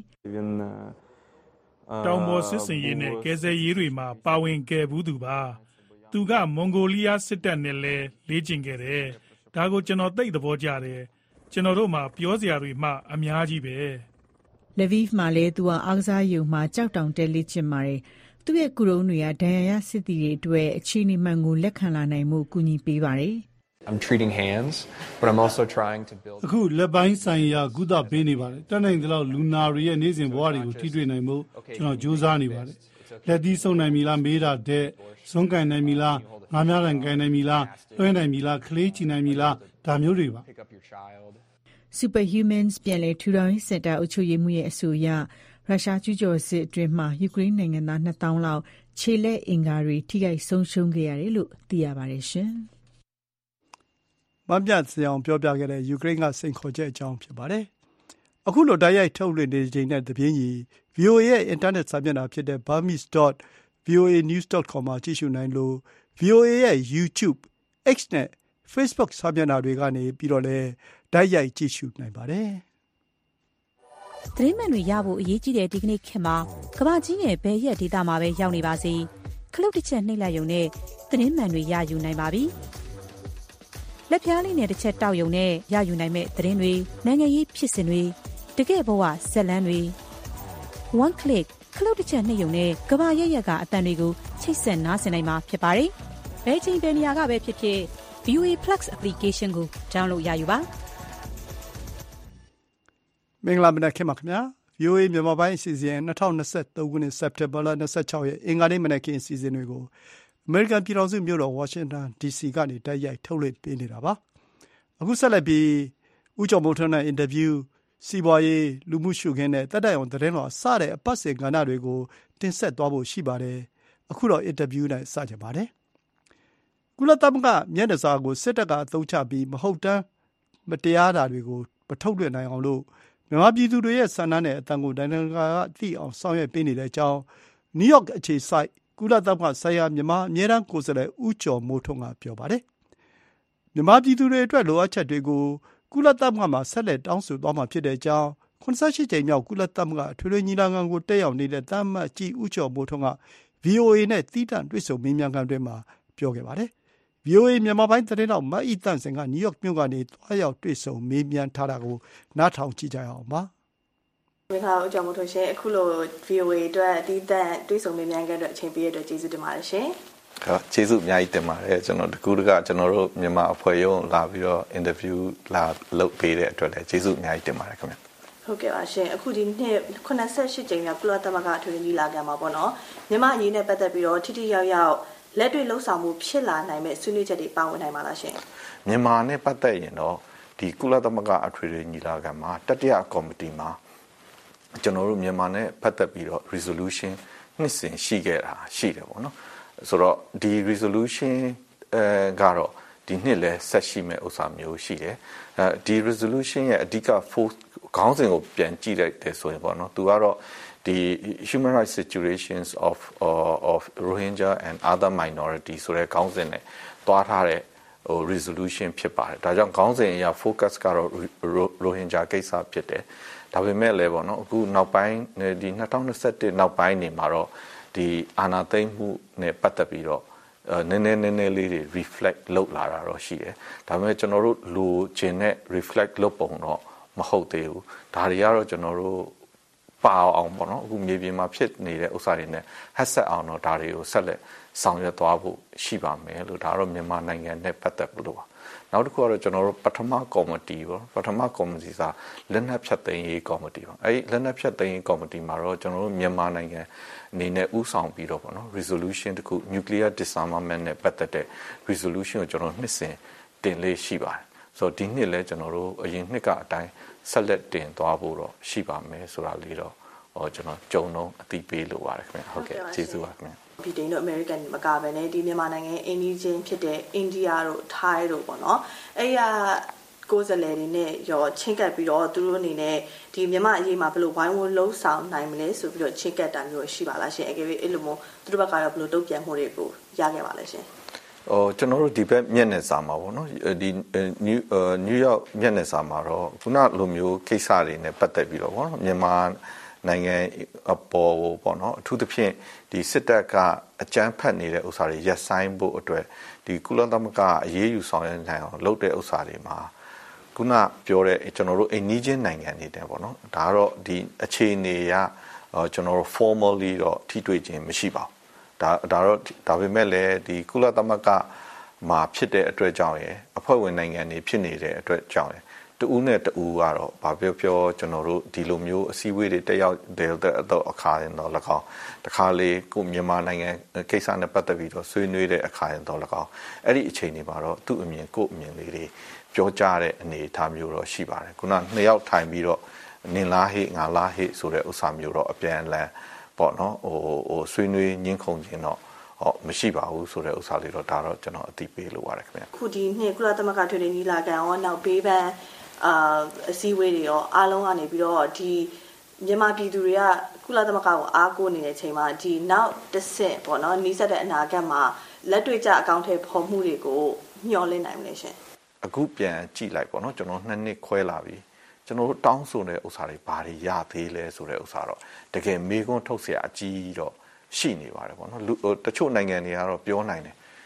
တောင်ပေါ်စစ်စင်ရေးနဲ့ကယ်ဆယ်ရေးတွေမှာပါဝင်ခဲ့ဘူးသူပါ။သူကမွန်ဂိုလီးယားစစ်တပ်နဲ့လည်းလေ့ကျင့်ခဲ့တယ်။ဒါကိုကျွန်တော်သိသဘောကျတယ်။ကျွန်တော်တို့မှာပြောစရာတွေမှအများကြီးပဲ။ Lviv မှာလည်းသူကအားကစားရုံမှာကြောက်တောင်တက်လေ့ကျင့်ပါတယ်။သူ့ရဲ့ကုထုံးတွေကဒဏ်ရာရစစ်သည်တွေအတွက်အခြေအနေမှန်ကိုလက်ခံလာနိုင်မှုကူညီပေးပါတယ်။ I'm treating hands, but I'm also trying to build အခုလက်ပိုင်းဆိုင်ရာကုသပေးနေပါတယ်။တတ်နိုင်သလောက်လူနာတွေရဲ့နေ့စဉ်ဘဝတွေကိုထိတွေ့နိုင်မှုကျွန်တော်ကြိုးစားနေပါတယ်။လက်သီးဆုံနိုင်မီလားမေးတာတဲ့ဇွန်းကန်နိုင်မီလားငါးများတန်ကန်နိုင်မီလားတွဲနိုင်မီလားခလေးချီနိုင်မီလားဒါမျိုးတွေပါ။ Superhumans ပြန်လည်ထူထောင်ရေးစင်တာအုပ်ချုပ်ရေးမှူးရဲ့အဆိုအရရုရှားကျူးကျော်စစ်အတွင်းမှာယူကရိန်းနိုင်ငံသား 2000 လောက်ခြေလက်အင်္ဂါတွေထိခိုက်ဆုံးရှုံးခဲ့ရတယ်လို့သိရပါတယ်ရှင်။မပြတ်စအောင်ပြောပြခဲ့တဲ့ယူကရိန်းကစိန်ခေါ်ချက်အကြောင်းဖြစ်ပါတယ်။အခုလိုတိုက်ရိုက်ထုတ်လွှင့်နေချိန်နဲ့တပြင်းညီ VOA ရဲ့အင်တာနက်စာမျက်နှာဖြစ်တဲ့ burmese.voanews.com မှာကြည့်ရှုနိုင်လို့ VOA ရဲ့ YouTube, X နဲ့ Facebook စာမျက်နှာတွေကနေပြီးတော့လည်းတိုက်ရိုက်ကြည့်ရှုနိုင်ပါတယ်။သတင်းမှန်တွေရဖို့အရေးကြီးတဲ့ဒီကနေ့ခေတ်မှာကမ္ဘာကြီးရဲ့ဘယ်ရက်ဒေသမှာပဲရောက်နေပါစေခလုတ်တစ်ချက်နှိပ်လိုက်ရုံနဲ့သတင်းမှန်တွေရယူနိုင်ပါပြီ။လက်ဖျားလေးနဲ့တစ်ချက်တောက်ယုံနဲ့ရယူနိုင်မဲ့သတင်းတွေနိုင်ငံရေးဖြစ်စဉ်တွေတကယ်ဘဝဇက်လန်းတွေ one click ခလုတ်တစ်ချက်နှိပ်ယုံနဲ့ကဘာရက်ရက်ကအတန်တွေကိုချိတ်ဆက်နားဆင်နိုင်မှာဖြစ်ပါတယ်ဘယ်ချိန်ဘယ်နေရာကပဲဖြစ်ဖြစ် VOA Plus application ကို download ရယူပါမင်္ဂလာမနက်ခင်းပါခင်ဗျာ VOA မြန်မာပိုင်းအစီအစဉ်2023ခုနှစ်စက်တင်ဘာလ26ရက်အင်္ဂါနေ့မနက်ခင်းအစီအစဉ်တွေကိုအမေရိကန်ပြည်ထောင်စုမြို့တော်ဝါရှင်တန် DC ကနေတိုက်ရိုက်ထုတ်လွှင့်ပေးနေတာပါအခုဆက်လက်ပြီးဦးကျော်မိုးထွန်းနဲ့အင်တာဗျူးစီးပွားရေးလူမှုရှုခင်းနဲ့တက်တိုင်အောင်သတင်းတော်စတဲ့အပတ်စဉ်ကဏ္ဍတွေကိုတင်ဆက်သွားဖို့ရှိပါတယ်အခုတော့အင်တာဗျူးနဲ့စကြပါတယ်ကုလသမဂ္ဂမျက်နှာစာကိုစစ်တပ်ကအသုံးချပြီးမဟုတ်တမ်းမတရားတာတွေကိုမထုတ်လွှင့်နိုင်အောင်လို့မြန်မာပြည်သူတွေရဲ့ဆန္ဒနဲ့အတန်ကိုနိုင်ငံတကာကသိအောင်ဆောင်ရွက်ပေးနေတဲ့အကြောင်းနယူးယောက်အခြေစိုက်ကုလသမဂ္ဂဆိုင်ရာမြန်မာအမြဲတမ်းကိုယ်စားလှယ်ဦးကျော်မိုးထွန်းကပြောပါတယ်မြန်မာပြည်သူတွေအတွက်လိုအပ်ချက်တွေကိုကုလသမဂ္ဂမှာဆက်လက်တောင်းဆိုသွားမှာဖြစ်တဲ့အကြောင်း88ကြိမ်မြောက်ကုလသမဂ္ဂအထွေထွေညီလာခံကိုတက်ရောက်နေတဲ့တာမတ်ကြီးဦးကျော်မိုးထွန်းက VOA နဲ့တီးတန့်တွေ့ဆုံမေးမြန်းခန်းတွင်မှာပြောခဲ့ပါတယ်VOA မြန်မာပိုင်းသတင်းတော်မတ်ဤတန့်စင်ကနယူးယောက်မြို့ကနေတွားရောက်တွေ့ဆုံမေးမြန်းထားတာကိုနားထောင်ကြည့်ကြရအောင်ပါမင်္ဂလာဦးကျော်မိုးထွန်းရှင်အခုလို VOA အတွက်တီးတန့်တွေ့ဆုံမေးမြန်းခန်းအတွက်အချိန်ပေးရတဲ့ကျေးဇူးတင်ပါတယ်ရှင်ဟုတ်ကျေးဇူးအများကြီးတင်ပါတယ်ကျွန်တော်တကူတကကျွန်တော်တို့မြန်မာအဖွဲ့ရုံးလာပြီးတော့ interview လာလုပ်ပေးတဲ့အတွက်လည်းကျေးဇူးအများကြီးတင်ပါတယ်ခင်ဗျဟုတ်ကဲ့ပါရှင်အခုဒီနှစ်88ကြိမ်မြောက်ကုလသမဂ္ဂအထွေထွေညီလာခံမှာပေါ့နော်မြန်မာအရေးနဲ့ပတ်သက်ပြီးတော့ထိထိရောက်ရောက်လက်တွေ့လှုပ်ဆောင်မှုဖြစ်လာနိုင်မဲ့ဆွေးနွေးချက်တွေပါဝင်နိုင်ပါလားရှင်မြန်မာနဲ့ပတ်သက်ရင်တော့ဒီကုလသမဂ္ဂအထွေထွေညီလာခံမှာတတိယကော်မတီမှာကျွန်တော်တို့မြန်မာနဲ့ပတ်သက်ပြီးတော့ resolution နှစ်စဉ်ရှိခဲ့တာရှိတယ်ပေါ့နော်ဆိုတော့ဒီ resolution ကတော့ဒီနှစ်လဲဆက်ရှိမဲ့ဥစ္စာမျိုးရှိတယ်ဒီ resolution ရဲ့အဓိက force ခေါင်းစဉ်ကိုပြန်ကြည့်လိုက်တယ်ဆိုရင်ပေါ့နော်သူကတော့ဒီ human rights situations of Rohingya and other minorities ဆိုတဲ့ခေါင်းစဉ်နဲ့တွားထားတဲ့resolution ဖြစ်ပါတယ်ဒါကြောင့်ခေါင်းစဉ်အရ focus ကတော့ Rohingya ကိစ္စဖြစ်တယ်ဒါပေမဲ့လည်းပေါ့နော်အခုနောက်ပိုင်းဒီ2021နောက်ပိုင်းနေမှာတော့ဒီအာဏာသိမ်းမှုနဲ့ပတ်သက်ပြီးတော့နည်းနည်းလေးတွေ reflect လုပ်လာတာတော့ရှိတယ်ဒါပေမဲ့ကျွန်တော်တို့လိုချင်တဲ့ reflect လုပ်ပုံတော့မဟုတ်သေးဘူးဒါတွေကတော့ကျွန်တော်တို့ပါအောင်ပေါ့နော်အခုမြေပြင်မှာဖြစ်နေတဲ့ဥစ္စာတွေနဲ့ဟက်ဆက်အောင်တော့ဒါတွေကိုဆက်လက်ဆောင်ရွက်သွားဖို့ရှိပါမယ်လို့ဒါတော့မြန်မာနိုင်ငံနဲ့ပတ်သက်လို့ပါနောက်တစ်ခုကတော့ကျွန်တော်တို့ပထမကော်မတီပေါ့ပထမကော်မတီစာလက်နက်ဖြတ်သိမ်းရေးကော်မတီပါအဲဒီလက်နက်ဖြတ်သိမ်းရေးကော်မတီမှာတော့ကျွန်တော်တို့မြန်မာနိုင်ငံအနေနဲ့ဥဆောင်ပြီးတော့ပေါ့နော် resolution တခု nuclear disarmament နဲ့ပတ်သက်တဲ့ resolution ကိုကျွန်တော်နှစ်စဉ်တင်လေးရှိပါတယ်ဆိုတော့ဒီနှစ်လဲကျွန်တော်တို့အရင်နှစ်ကအတိုင်းဆက်လက်တင်သွားဖို့တော့ရှိပါမယ်ဆိုတာလေးတော့ကျွန်တော်ကြုံတော့အသိပေးလိုပါတယ်ခင်ဗျဟုတ်ကဲ့ကျေးဇူးပါခင်ဗျပြည်တို့အမေရိကန်မကဘဲနဲ့ဒီမြန်မာနိုင်ငံအင်ဒီဂျင်ဖြစ်တဲ့အိန္ဒိယတို့ထိုင်းတို့ပေါ့နော်အဲ့ရကိုယ်စားလှယ်တွေနဲ့ရောချင်းကပ်ပြီးတော့သူတို့အနေနဲ့ဒီမြန်မာအရေးမှာဘယ်လိုဝိုင်းဝန်းလှုံ့ဆော်နိုင်မလဲဆိုပြီးတော့ချင်းကပ်တာမျိုးရှိပါလားရှင်အကယ်၍အဲ့လိုမျိုးသူတို့ဘက်ကတော့ဘယ်လိုတုံ့ပြန်မှုတွေကိုရခဲ့ပါလဲရှင်ကျွန်တော်တို့ဒီဘက်မျက်နှာစာမှာပေါ့နော်ဒီနယူးယောက်မျက်နှာစာမှာတော့ခုနလိုမျိုးကိစ္စတွေနဲ့ပတ်သက်ပြီးတော့ပေါ့နော်မြန်မာနိုင်ငံအပေါ်ပေါ့နော်အထူးသဖြင့်ဒီစစ်တပ်ကအကြမ်းဖက်နေတဲ့ဥစ္စာတွေရပ်ဆိုင်းဖို့အတွက်ဒီကုလသမဂ္ဂအရေးယူဆောင်ရွက်နိုင်အောင်လုပ်တဲ့ဥစ္စာတွေမှာခုနပြောတဲ့ကျွန်တော်တို့အိမ်နီးချင်းနိုင်ငံတွေတဲ့ပေါ့နော်ဒါကတော့ဒီအခြေအနေရကျွန်တော်တို့ formally တော့ထိတွေ့ခြင်းမရှိပါဘူးဒါတော့ဒါပေမဲ့လည်းဒီကုလသမဂ္ဂမှာဖြစ်တဲ့အတွက်ကြောင့်ရယ်အဖွဲ့ဝင်နိုင်ငံတွေဖြစ်နေတဲ့အတွက်ကြောင့်ရယ်တူးနဲ့တူးကတော့ဘာပြောကျွန်တော်တို့ဒီလိုမျိုးအစည်းအဝေးတွေတက်ရောက်တဲ့အခါရင်တော့၎င်းတခါလေကိုမြန်မာနိုင်ငံကိစ္စနဲ့ပတ်သက်ပြီးတော့ဆွေးနွေးတဲ့အခါရင်တော့၎င်းအဲ့ဒီအချိန်တွေမှာတော့သူ့အမြင်ကိုယ့်အမြင်လေးတွေပြောကြားတဲ့အနေအထားမျိုးတော့ရှိပါတယ်ခုနနှစ်ယောက်ထိုင်ပြီးတော့နင်လားဟေ့ငါလားဟေ့ဆိုတဲ့ဥစ္စာမျိုးတော့အပြန်အလှန်ပေါ့နော်ဟိုဆွေးနွေးညှင်းခုန်ခြင်းတော့မရှိပါဘူးဆိုတဲ့ဥစ္စာလေးတော့ဒါတော့ကျွန်တော်အသိပေးလိုပါတယ်ခင်ဗျခုဒီနှစ်ကုလသမဂ္ဂထွေထွေညီလာခံရောနောက်ဘေးပန်းအစည်းအဝေးတွေရောအားလုံးကနေပြီးတော့ဒီမြန်မာပြည်သူတွေကကုလသမဂ္ဂကိုအားကိုးနေတဲ့အချိန်မှာဒီနောက်တစ်ဆင့်ပေါ့နော်နီးစပ်တဲ့အနာဂတ်မှာလက်တွေ့ကျအကောင့်ထဲပေါ်မှုတွေကိုမျှော်လင့်နိုင်မလဲရှင်အခုပြန်ကြည့်လိုက်ပေါ့နော်ကျွန်တော်2နှစ်ခွဲလာပြီကျွန်တော်တို့တောင်းဆိုတဲ့ဥစ္စာတွေဘာတွေရသေးလဲဆိုတဲ့ဥစ္စာတော့တကယ်မေးခွန်းထုတ်เสียအကြီးတော့ရှိနေပါတယ်ပေါ့နော်တချို့နိုင်ငံတွေကတော့ပြောနိုင်တယ်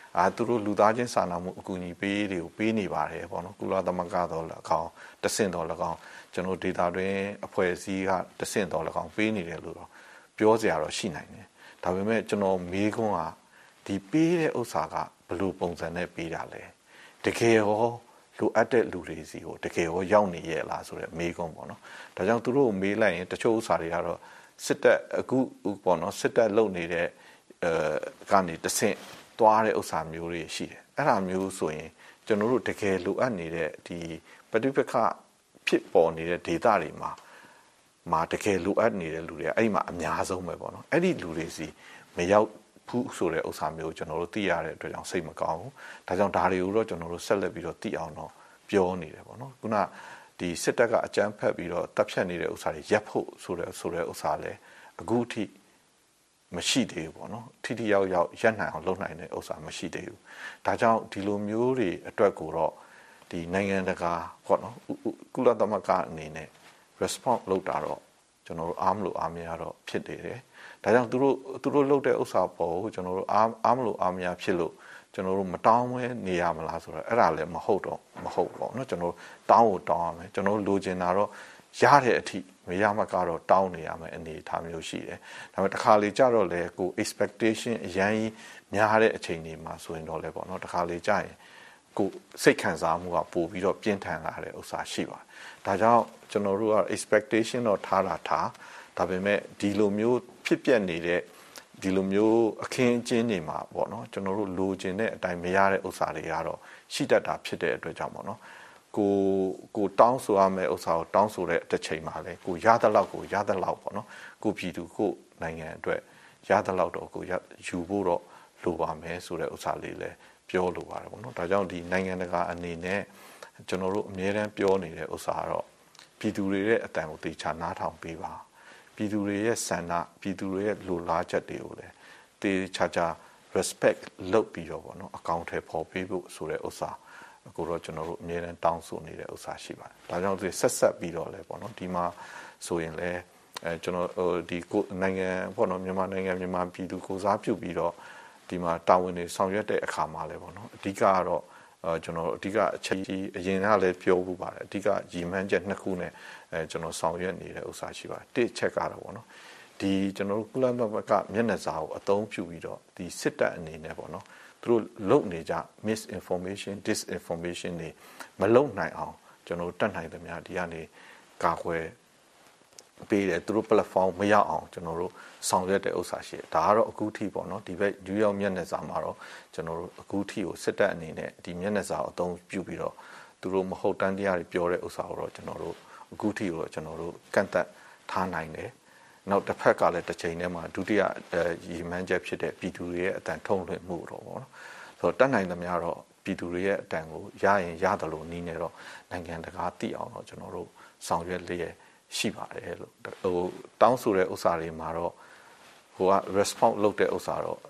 သူတို့လူသားချင်းစာနာမှုအကူအညီပေးတွေကိုပေးနေပါတယ်ပေါ့နော်ကုလသမဂ္ဂတော်၎င်းတဆင့်တော်၎င်းကျွန်တော်ဒေတာတွင်အဖွဲ့အစည်းကတဆင့်တော်၎င်းပေးနေတယ်လို့တော့ပြောစရာတော့ရှိနိုင်တယ်ဒါပေမဲ့ကျွန်တော်မေးခွန်းကဒီပေးတဲ့ဥစ္စာကဘယ်လိုပုံစံနဲ့ပေးတာလဲတကယ်ရောလိုအပ်တဲ့လူတွေစီကိုတကယ်ရောရောက်နေရဲ့လားဆိုတဲ့မေးခွန်းပေါ့နော်ဒါကြောင့်သူတို့ကိုမေးလိုက်ရင်တချို့ဥစ္စာတွေကတော့စစ်တပ်အခုပေါ့နော်စစ်တပ်လုပ်နေတဲ့ကနေတဆင့်သွားတဲ့ဥစ္စာမျိုးတွေရှိတယ်အဲ့ဒါမျိုးဆိုရင်ကျွန်တော်တို့တကယ်လိုအပ်နေတဲ့ဒီပဋိပက္ခဖြစ်ပေါ်နေတဲ့ data တွေမှာတကယ်လိုအပ်နေတဲ့လူတွေကအဲ့ဒီမှာအများဆုံးပဲပေါ့နော်အဲ့ဒီလူတွေစီမရောက်ဘူးဆိုတဲ့ဥစ္စာမျိုးကျွန်တော်တို့သိရတဲ့အတွက်ကြောင့်စိတ်မကောင်းဘူးဒါကြောင့်ဒါတွေကိုတော့ကျွန်တော်တို့ဆက်လက်ပြီးတော့သိအောင်တော့ပြောနေတယ်ပေါ့နော်ခုနဒီစစ်တပ်ကအကြမ်းဖက်ပြီးတော့တပ်ဖြတ်နေတဲ့ဥစ္စာတွေရပ်ဖို့ဆိုတဲ့ဥစ္စာလည်းအခုထိမရှိသေးဘူးပေါ့နော်ထိထိရောက်ရပ်နိုင်အောင်လုပ်နိုင်တဲ့ဥစ္စာမရှိသေးဘူးဒါကြောင့်ဒီလိုမျိုးတွေအတွက်ကိုတော့ဒီနိုင်ငံတကာပေါ့နော်ကုလသမဂ္ဂအနေနဲ့ response လုပ်တာတော့ကျွန်တော်တို့အားမလို့အားမရတော့ဖြစ်နေတယ်ဒါကြောင့်သူတို့လုပ်တဲ့ဥစ္စာပေါ်ကိုကျွန်တော်တို့အားမလို့အားမရဖြစ်လို့ကျွန်တော်တို့မတောင်းမဲနေရမလားဆိုတော့အဲ့ဒါလည်းမဟုတ်ပေါ့နော်ကျွန်တော်တောင်းရမယ်ကျွန်တော်လိုချင်တာတော့ရတဲ့အထိမရမှကတော့တောင်းနေရမယ်အနေအထားမျိုးရှိတယ်ဒါပေမဲ့တစ်ခါလေကြတော့လေကို expectation အရင်များတဲ့အချိန်တွေမှာဆိုရင်တော့လေပေါ့နော်တစ်ခါလေကြရင်ကိုစိတ်ခံစားမှုကပို့ပြီးတော့ပြင်းထန်လာတဲ့ဥစ္စာရှိပါတယ်ဒါကြောင့်ကျွန်တော်တို့က expectation တော့ထားဒါပေမဲ့ဒီလိုမျိုးဖြစ်ပျက်နေတဲ့ဒီလိုမျိုးအခင်းအကျင်းတွေမှာပေါ့နော်ကျွန်တော်တို့လိုချင်တဲ့အတိုင်းမရတဲ့ဥစ္စာတွေကတော့ရှိတတ်တာဖြစ်တဲ့အတွက်ကြောင့်ပေါ့နော်ကိုတောင်းဆိုရမယ့်ဥစ္စာကိုတောင်းဆိုတဲ့တစ်ချိန်မှာလဲကိုရသလောက်ပေါ့နော်ကိုပြည်သူကိုနိုင်ငံအတွက်ရသလောက်တော့ကိုယူဖို့တော့လိုပါမယ်ဆိုတဲ့ဥစ္စာလေးလဲပြောလိုပါတယ်ပေါ့နော်ဒါကြောင့်ဒီနိုင်ငံတကာအနေနဲ့ကျွန်တော်တို့အများအားပြောနေတဲ့ဥစ္စာကတော့ပြည်သူတွေရဲ့အတန်ကိုတေချာနားထောင်ပေးပါပြည်သူတွေရဲ့ဆန္ဒပြည်သူတွေရဲ့လိုလားချက်တွေကိုလည်းတေချာ respect လုပ်ပြီးတော့ပေါ့နော်အကောင့်ထဲပေါ်ပေးဖို့ဆိုတဲ့ဥစ္စာကိုတော့ကျွန်တော်တို့အများနဲ့တောင်းဆိုနေတဲ့ဥစ္စာရှိပါတယ်ဒါကြောင့်ဒီဆက်ပြီးတော့လဲပေါ့နော်ဒီမှာဆိုရင်လဲကျွန်တော်ဒီနိုင်ငံပေါ့နော်မြန်မာနိုင်ငံမြန်မာပြည်သူကိုစားပြုပြီးတော့ဒီမှာတာဝန်တွေဆောင်ရွက်တဲ့အခါမှာလဲပေါ့နော်အဓိကကတော့ကျွန်တော်အဓိကအချက်ကြီးအရင်ကလည်းပြောဖို့ပါတယ်အဓိကရည်မှန်းချက်နှစ်ခုနဲ့ကျွန်တော်ဆောင်ရွက်နေတဲ့ဥစ္စာရှိပါတယ်တစ်ချက်ကတော့ပေါ့နော်ဒီကျွန်တော်တို့ကုလသမဂ္ဂမျက်နှာစာကိုအသုံးပြုပြီးတော့ဒီစစ်တပ်အနေနဲ့ပေါ့နော်သူတို့လုံနေကြ misinformation disinformation တွေမလုံနိုင်အောင်ကျွန်တော်တတ်နိုင်သမျှဒီကနေကာကွယ်ပေးတယ်သူတို့ platform မရအောင်ကျွန်တော်တို့ဆောင်ရွက်တဲ့ဥစ္စာရှိတယ်ဒါကတော့အခုထိပေါ့နော်ဒီဘက်ယူရောက်မျက်နှာစာမှာတော့ကျွန်တော်တို့အခုထိကိုစစ်တပ်အနေနဲ့ဒီမျက်နှာစာအသုံးပြုပြီးတော့သူတို့မဟုတ်တမ်းတရားတွေပြောတဲ့ဥစ္စာကိုတော့ကျွန်တော်တို့အခုထိကိုကျွန်တော်တို့ကန့်သက်ထားနိုင်တယ်နောက်တစ်ဖက်ကလည်းတစ်ချိန်တည်းမှာဒုတိယရည်မှန်းချက်ဖြစ်တဲ့ပြည်သူတွေရဲ့အတန်ထုံးလွှင့်မှုတော့ပေါ့နော်ဆိုတော့တတ်နိုင်သမျှတော့ပြည်သူတွေရဲ့အတန်ကိုရရင်ရတယ်လို့နီးနေတော့နိုင်ငံတကာသိအောင်တော့ကျွန်တော်တို့ဆောင်ရွက်လျက်ရှိပါတယ်လို့တောင်းဆိုတဲ့ဥစ္စာတွေမှာတော့ဟိုက response လုပ်တဲ့ဥစ္စာတော့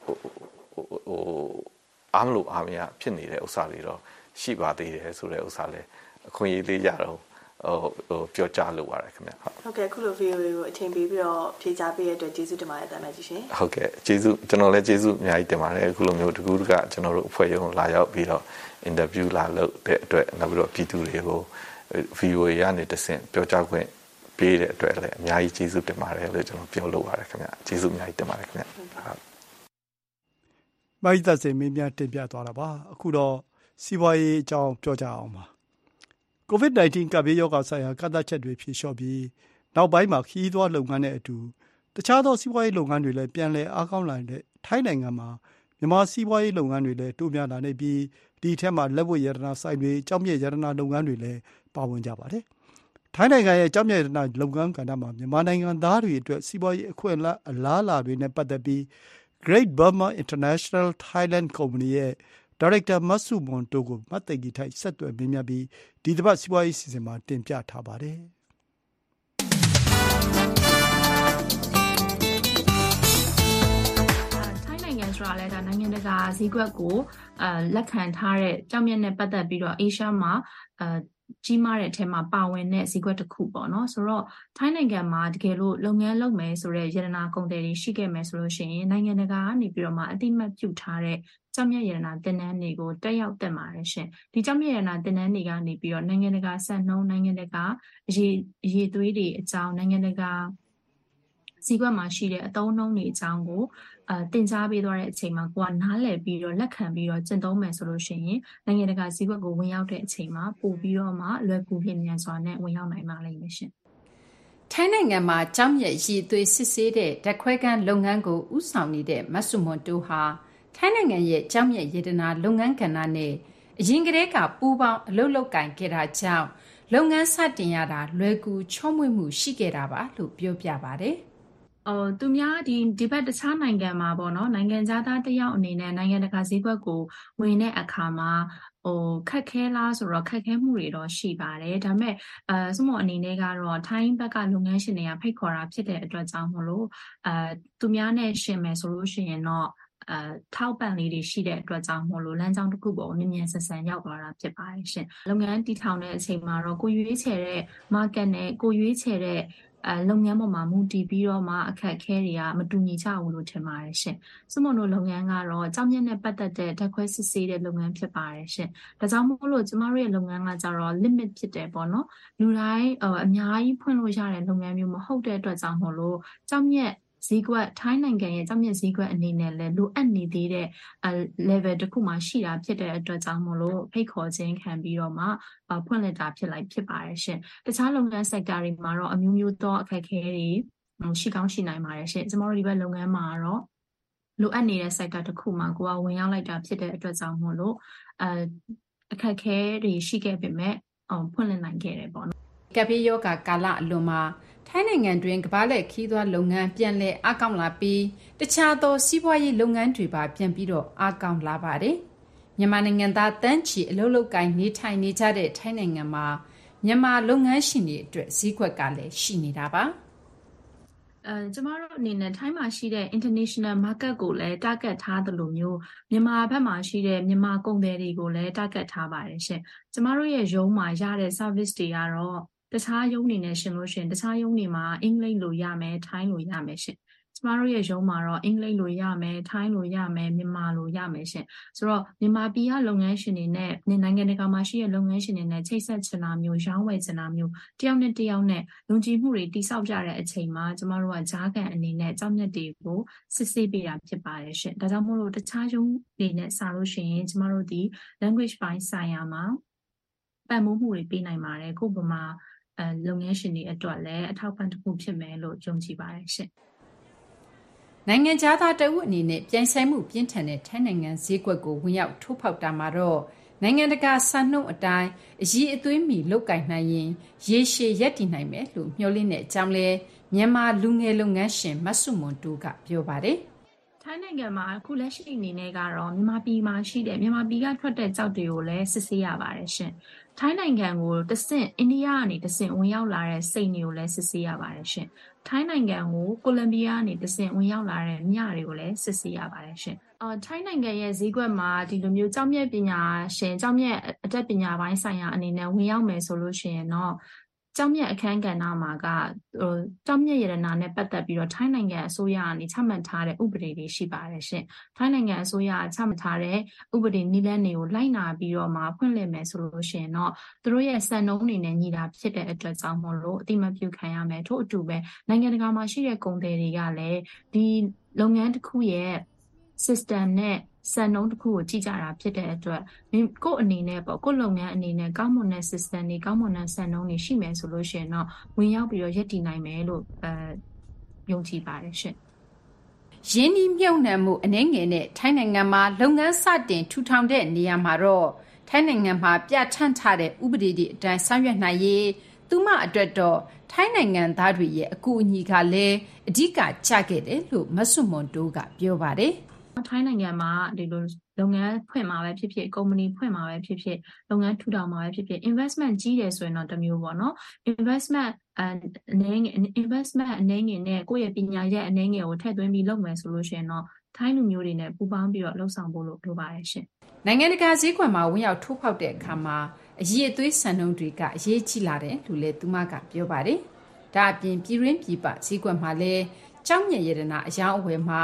အားမလို့အားမရဖြစ်နေတဲ့ဥစ္စာတွေတော့ရှိပါသေးတယ်ဆိုတဲ့ဥစ္စာလည်းအခွင့်အရေးလေးရတော့ပြောကြားလိုပါတယ်ခင်ဗျဟုတ်ကဲ့ခုလို video ကိုအချိန်ပေးပြီးတော့ဖြေကြားပေးရတဲ့အတွက်ကျေးဇူးတင်ပါတယ်တာမန်ကြီးရှင်ဟုတ်ကဲ့ကျေးဇူးကျွန်တော်လည်းကျေးဇူးအများကြီးတင်ပါတယ်အခုလိုမျိုးတကူကကျွန်တော်တို့အဖွဲ့ရုံးလာရောက်ပြီးတော့ interview လာလုပ်တဲ့အတွက်နောက်ပြီးတော့ပြည်သူတွေကို video ရနေတဆင့်ပြောကြားခွင့်ပေးတဲ့အတွက်လည်းအများကြီးကျေးဇူးတင်ပါတယ်လို့ကျွန်တော်ပြောလိုပါတယ်ခင်ဗျကျေးဇူးအများကြီးတင်ပါတယ်ခင်ဗျဟုတ်မိုက်သက်စင်မင်းများတင်ပြသွားတာပါအခုတော့စီးပွားရေးအကြောင်းပြောကြအောင်ပါCOVID-19 ကပ်ဘေးရောဂါဆိုင်ရာကန့်သတ်ချက်တွေဖြေလျှော့ပြီးနောက်ပိုင်းမှာခရီးသွားလုပ်ငန်းနဲ့အတူတခြားသောစီးပွားရေးလုပ်ငန်းတွေလည်းပြန်လည်အားကောင်းလာတဲ့ထိုင်းနိုင်ငံမှာမြန်မာစီးပွားရေးလုပ်ငန်းတွေလည်းတိုးများလာနေပြီးဒီထက်မှလက်ဝတ်ရတနာဆိုင်တွေကြောက်မြတ်ရတနာလုပ်ငန်းတွေလည်းပါဝင်ကြပါတယ်။ထိုင်းနိုင်ငံရဲ့ကြောက်မြတ်ရတနာလုပ်ငန်းကဏ္ဍမှာမြန်မာနိုင်ငံသားတွေအတွက်စီးပွားရေးအခွင့်အလမ်းအလားအလာတွေနဲ့ပတ်သက်ပြီး Great Burma International Thailand Company ရဲ့ဒါရိုက်တာမတ်စုမွန်တိုကိုမတ်သိဂီထိုက်ဆက်သွယ်မေးမြန်းပြီးဒီတစ်ပတ်စီးပွားရေးစီစဉ်မှာတင်ပြထားပါတယ်ထိုင်းနိုင်ငံဆိုတာလည်းဒါနိုင်ငံတကာဈေးကွက်ကိုလက်ခံထားတဲ့ကြောက်မြတ်နဲ့ပတ်သက်ပြီးတော့အေးရှားမှာကြီးမားတဲ့အထက်မှာပါဝင်တဲ့ဈေးကွက်တစ်ခုပေါ့နော်ဆိုတော့ထိုင်းနိုင်ငံမှာတကယ်လို့လုပ်ငန်းလုပ်မယ်ဆိုတဲ့ရတနာကုန်သည်တွေရှိခဲ့မယ်ဆိုလို့ရှိရင်နိုင်ငံတကာကနေပြီးတော့မှအတိမတ်ပြုထားတဲ့ကျောက်မျက်ရတနာသင်တန်းတွေကိုတက်ရောက်သင့်ပါတယ်ရှင်ဒီကျောက်မျက်ရတနာသင်တန်းတွေကနေပြီးတော့နိုင်ငံတကာစံနှုန်းနိုင်ငံတကာအရေးသွေးတွေအကြောင်းနိုင်ငံတကာဈေးကွက်မှာရှိတဲ့အသုံးအနှုန်းတွေအကြောင်းကိုသင်ကြားပေးသွားတဲ့အချိန်မှာကိုကနားလည်ပြီးတော့လက်ခံပြီးတော့ကျင့်သုံးမယ်ဆိုလို့ရှိရင်နိုင်ငံတကာဈေးကွက်ကိုဝင်ရောက်တဲ့အချိန်မှာပို့ပြီးတော့မှလွယ်ကူလျင်မြန်စွာနဲ့ဝင်ရောက်နိုင်ပါလိမ့်မယ်ရှင်ထိုင်းနိုင်ငံမှာကျောက်မျက်ရည်သွေးစစ်ဆေးတဲ့ဓာတ်ခွဲခန်းလုပ်ငန်းကိုဦးဆောင်နေတဲ့မဆုမွန်တိုးဟာထိုင်းနိုင်ငံရဲ့ကျောက်မျက်ရတနာလုပ်ငန်းကဏ္ဍနဲ့အရင်ကတည်းကပူးပေါင်းအလုပ်လုပ်ကိုင်ခဲ့တာကြောင့်လုပ်ငန်းစတင်ရတာလွယ်ကူချောမွေ့မှုရှိခဲ့တာပါလို့ပြောပြပါတယ်သူများဒီဘက်တခြားနိုင်ငံမှာပေါ့နော်နိုင်ငံသားတယောက်အနေနဲ့နိုင်ငံတကာဈေးကွက်ကိုဝင်တဲ့အခါမှာခက်ခဲလားဆိုတော့ခက်ခဲမှုတွေတော့ရှိပါတယ်ဒါပေမဲ့စမအနေနဲ့ကတော့ထိုင်းဘက်ကလုပ်ငန်းရှင်တွေကဖိတ်ခေါ်တာဖြစ်တဲ့အတွက်ကြောင့်မလို့သူများနဲ့ရှင်မယ်ဆိုလို့ရှိရင်တော့ထောက်ပံ့လေးတွေရှိတဲ့အတွက်ကြောင့်မို့လို့လမ်းကြောင်းတစ်ခုပေါ်မြင်မြန်ဆန်ဆန်ရောက်သွားတာဖြစ်ပါတယ်ရှင်လုပ်ငန်းတည်ထောင်တဲ့အချိန်မှာတော့ကိုရွေးချယ်တဲ့ market နဲ့ကိုရွေးချယ်တဲ့လုပ်ငန်းပေါ်မှာမူတည်ပြီးတော့မှအခက်အခဲတွေကမတူညီကြဘူးလို့ထင်ပါတယ်ရှင်။စမုံတို့လုပ်ငန်းကတော့ကျောက်မျက်နဲ့ပတ်သက်တဲ့ဓာတ်ခွဲစစ်ဆေးတဲ့လုပ်ငန်းဖြစ်ပါတယ်ရှင်။ဒါကြောင့်မို့လို့ကျမတို့ရဲ့လုပ်ငန်းကကြတော့ limit ဖြစ်တယ်ပေါ့နော်။လူတိုင်းအများကြီးဖွင့်လို့ရတဲ့လုပ်ငန်းမျိုးမဟုတ်တဲ့အတွက်ကြောင့်မို့လို့ကျောက်မျက်ဈေးကွက်ထိုင်းနိုင်ငံရဲ့ကျောက်မျက်ဈေးကွက်အနေနဲ့လည်းလိုအပ်နေသေးတဲ့ level တစ်ခုမှရှိတာဖြစ်တဲ့အတွက်ကြောင့်မို့လို့ဖိတ်ခေါ်ခြင်းခံပြီးတော့မှဖွင့်လှစ်တာဖြစ်ပါတယ်ရှင်။တခြားလုပ်ငန်း sector တွေမှာတော့အမျိုးမျိုးသောအခက်အခဲတွေရှိကောင်းရှိနိုင်ပါတယ်ရှင်။ကျွန်တော်တို့ဒီဘက်လုပ်ငန်းမှာတော့လိုအပ်နေတဲ့ sector တစ်ခုမှာကိုကဝင်ရောက်လိုက်တာဖြစ်တဲ့အတွက်ကြောင့်မို့လို့အခက်အခဲတွေရှိခဲ့ပေမဲ့ဖွင့်လှစ်နိုင်ခဲ့တယ်ပေါ့နော်။ကပ်ဘေးရောဂါကာလအလွန်မှာထိုင်းနိုင်ငံတွင်ကမ္ဘာလှည့်ခီးသွွားလုပ်ငန်းပြန်လည်အားကောင်းလာပြီးတခြားသောစီးပွားရေးလုပ်ငန်းတွေပါပြန်ပြီးတော့အားကောင်းလာပါတယ်။မြန်မာနိုင်ငံသားတန်းချီအလုပ်လုပ်ကိုင်နေထိုင်နေကြတဲ့ထိုင်းနိုင်ငံမှာမြန်မာလုပ်ငန်းရှင်တွေအတွက်ဈေးကွက်ကလည်းရှိနေတာပါ။ကျမတို့အနေနဲ့ထိုင်းမှာရှိတဲ့ international market ကိုလည်း target ထားသလိုမျိုးမြန်မာဘက်မှာရှိတဲ့မြန်မာကုန်သည်တွေကိုလည်း target ထားပါတယ်ရှင်။ကျမတို့ရဲ့ရုံးမှာရတဲ့ service တွေကတော့တခြားရုံးတွေနဲ့ရှင်လို့ရှင်တခြားရုံးတွေမှာအင်္ဂလိပ်လိုရမယ်ထိုင်းလိုရမယ်ရှင်ကျမတို့ရဲ့ရုံးမှာတော့အင်္ဂလိပ်လိုရမယ်ထိုင်းလိုရမယ်မြန်မာလိုရမယ်ရှင်ဆိုတော့မြန်မာပြည်ကလုပ်ငန်းရှင်တွေနဲ့နိုင်ငံတကာမှာရှိတဲ့လုပ်ငန်းရှင်တွေနဲ့ချိတ်ဆက်ချင်တာမျိုးရောင်းဝယ်ချင်တာမျိုးတယောက်နဲ့တယောက်နဲ့ယုံကြည်မှုတွေတိဆောက်ကြတဲ့အချိန်မှာကျမတို့ကကြားခံအနေနဲ့ကြောက်မြတ်တွေကိုစစ်ဆေးပေးတာဖြစ်ပါတယ်ရှင်ဒါကြောင့်မို့လို့တခြားရုံးတွေနဲ့စာလို့ရှိရင်ကျမတို့ဒီ language ပိုင်းဆိုင်ရာမှာပံ့ပိုးမှုတွေပေးနိုင်ပါတယ်ကိုယ့်ဘမှာလုပ်ငန်းရှင်တွေအတွက်လည်းအထောက်ပံ့တစ်ခုဖြစ်မယ်လို့ယုံကြည်ပါတယ်ရှင်။နိုင်ငံသားတအုပ်အနေနဲ့ပြိုင်ဆိုင်မှုပြင်းထန်တဲ့ထိုင်းနိုင်ငံဈေးကွက်ကိုဝင်ရောက်ထိုးဖောက်တာမှာတော့နိုင်ငံတကာစံနှုန်းအတိုင်းအရည်အသွေးမီလုတ်ကင်နိုင်ရင်ရေရှည်ရပ်တည်နိုင်မယ်လို့မျှော်လင့်တဲ့အကြောင်းလဲမြန်မာလူငယ်လုပ်ငန်းရှင်မဆုမွန်တိုးကပြောပါတယ်။ထိုင်းနိုင်ငံမှာအခုလက်ရှိအနေနဲ့ကတော့မြန်မာပြည်မှာရှိတဲ့မြန်မာပြည်ကထွက်တဲ့ကြောက်တွေကိုလည်းစစ်ဆေးရပါတယ်ရှင်။ထိုင်းနိုင်ငံကိုတဆင့်အိန္ဒိယကနေတဆင့်ဝင်ရောက်လာတဲ့စိတ်တွေကိုလည်းစစ်ဆေးရပါတယ်ရှင်။ထိုင်းနိုင်ငံကိုကိုလံဘီယာကနေတဆင့်ဝင်ရောက်လာတဲ့မြတွေကိုလည်းစစ်ဆေးရပါတယ်ရှင်။ထိုင်းနိုင်ငံရဲ့ဈေးကွက်မှာဒီလိုမျိုးကျောက်မျက်ပညာရှင်ကျောက်မျက်အတတ်ပညာပိုင်းဆိုင်ရာအနေနဲ့ဝင်ရောက်မယ်ဆိုလို့ရှိရင်တော့ကျောက်မျက်အခန်းကဏ္ဍမှာကကျောက်မျက်ရတနာနဲ့ပတ်သက်ပြီးတော့ထိုင်းနိုင်ငံအစိုးရကနေချမှတ်ထားတဲ့ဥပဒေတွေရှိပါတယ်ရှင်။ထိုင်းနိုင်ငံအစိုးရချမှတ်ထားတဲ့ဥပဒေနည်းလမ်းတွေကိုလိုက်နာပြီးတော့မှဖွင့်လှစ်မယ်ဆိုလို့ရှိရင်တော့သူတို့ရဲ့စံနှုန်းတွေနဲ့ညီတာဖြစ်တဲ့အတွက်ကြောင့်မို့လို့အတိမပြုခံရမယ်ထို့အတူပဲနိုင်ငံတကာမှာရှိတဲ့ကုန်သည်တွေကလည်းဒီလုပ်ငန်းတစ်ခုရဲ့ system နဲ့စံနှုန်းတစ်ခုကိုကြည့်ကြတာဖြစ်တဲ့အတွက်ကိုယ့်အနေနဲ့ပေါ့ကိုယ့်လုပ်ငန်းအနေနဲ့ကောင်းမွန်တဲ့ system တွေကောင်းမွန်တဲ့စံနှုန်းတွေရှိမယ်ဆိုလို့ရှိရင်တော့ဝင်ရောက်ပြီးတော့ရပ်တည်နိုင်မယ်လို့ယုံကြည်ပါတယ်ရှင်။ရင်းနှီးမြှုပ်နှံမှုအနည်းငယ်နဲ့ထိုင်းနိုင်ငံမှာလုပ်ငန်းစတင်ထူထောင်တဲ့နေရာမှာတော့ထိုင်းနိုင်ငံမှာပြဋ္ဌာန်းထားတဲ့ဥပဒေတွေအတိုင်းဆောင်ရွက်နိုင်ရေးသူမအတွက်တော့ထိုင်းနိုင်ငံသားတွေရဲ့အကူအညီကလည်းအဓိကကျခဲ့တယ်လို့မဆုမွန်တိုးကပြောပါတယ်။ထိုင်းနိုင်ငံမှာဒီလိုလုပ်ငန်းဖွင့်မှာပဲဖြစ်ဖြစ်ကုမ္ပဏီဖွင့်မှာပဲဖြစ်ဖြစ်လုပ်ငန်းထူထောင်မှာပဲဖြစ်ဖြစ် investment ကြီးတယ်ဆိုရင်တော့တစ်မျိုးပေါ့နော် investment အနေငယ်နဲ့ကိုယ့်ရဲ့ပညာရဲ့အနေငယ်ကိုထည့်သွင်းပြီးလုပ်မယ်ဆိုလို့ရှိရင်တော့ထိုင်းလူမျိုးတွေနဲ့ပူးပေါင်းပြီးတော့လှုပ်ဆောင်ဖို့လိုပါတယ်ရှင်နိုင်ငံတကာဈေးကွက်မှာဝင်ရောက်ထိုးဖောက်တဲ့အခါမှာအရည်အသွေးစံနှုန်းတွေကအရေးကြီးလာတယ်လို့လည်းသူမကပြောပါတယ်ဒါအပြင်ပြည်ရင်းပြည်ပဈေးကွက်မှာလည်းကျောက်မျက်ရတနာအယောင်အဝယ်မှာ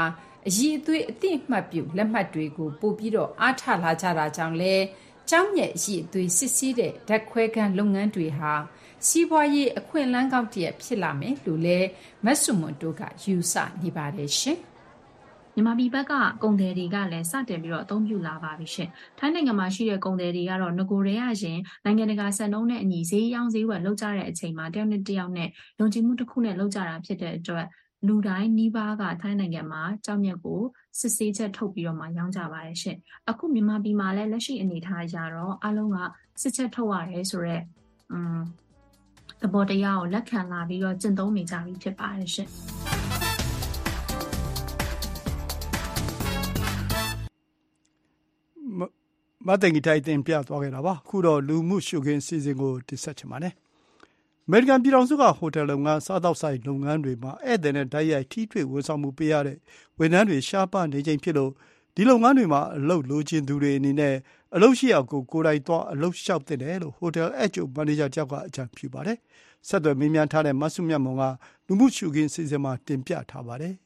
အရည်အသွေးအသိအမှတ်ပြုလက်မှတ်တွေကိုပို့ပြီးတော့အားထားလာကြတာကြောင့်လဲကျောင်းမြတ်အရည်အသွေးစစ်ဆေးတဲ့ဓာတ်ခွဲခန်းလုပ်ငန်းတွေဟာစီးပွားရေးအခွင့်အလမ်းကောင်းတစ်ရပ်ဖြစ်လာမယ်လို့လဲမဆုမွန်တို့ကယူဆနေပါတယ်ရှင်မြန်မာပြည်ဘက်ကကုန်သည်တွေကလည်းစတင်ပြီးတော့အသုံးပြုလာပါပြီရှင်။ထိုင်းနိုင်ငံမှာရှိတဲ့ကုန်သည်တွေကတော့ငကိုရဲရရင်နိုင်ငံတကာစံနှုန်းနဲ့အညီဈေးရောင်းဈေးဝယ်လုပ်ကြတဲ့အချိန်မှာတယောက်နဲ့တယောက်နဲ့ယုံကြည်မှုတစ်ခုနဲ့လုပ်ကြတာဖြစ်တဲ့အတွက်လူတိုင်းနီးပါးကထိုင်းနိုင်ငံမှာကြောက်မြတ်ကိုစစ်ဆေးချက်ထုတ်ပြီးတော့မှရောင်းကြပါတယ်ရှင်။အခုမြန်မာပြည်မှာလည်းလက်ရှိအနေအထားအရတော့အားလုံးကစစ်ချက်ထုတ်ရတယ်ဆိုတော့သဘောတရားကိုလက်ခံလာပြီးတော့ကျင့်သုံးနေကြပြီဖြစ်ပါတယ်ရှင်။မတ်တင်ဂီတိုင်းတင်ပြသွားခဲ့တာပါခုတော့လူမှုရှုခင်းစီစဉ်ကိုတင်ဆက်ချင်ပါတယ်အမေရိကန်ပြည်ထောင်စုကဟိုတယ်လုပ်ငန်းစားသောက်ဆိုင်လုပ်ငန်းတွေမှာဧည့်သည်နဲ့တိုက်ရိုက်ထိတွေ့ဝန်ဆောင်မှုပေးရတဲ့ဝန်ထမ်းတွေရှားပါနေချိန်ဖြစ်လို့ဒီလုပ်ငန်းတွေမှာအလုပ်လိုချင်သူတွေအနေနဲ့အလုပ်ရှိအောင်ကိုယ်တိုင်သွားအလုပ်လျှောက်သင့်တယ်လို့ဟိုတယ်အကျိုးမန်နေဂျာတယောက်ကအကြံပြုပါတယ်ဆက်သွယ်မေးမြန်းထားတဲ့မဆုမြတ်မွန်ကလူမှုရှုခင်းစီစဉ်မှာတင်ပြထားပါတယ်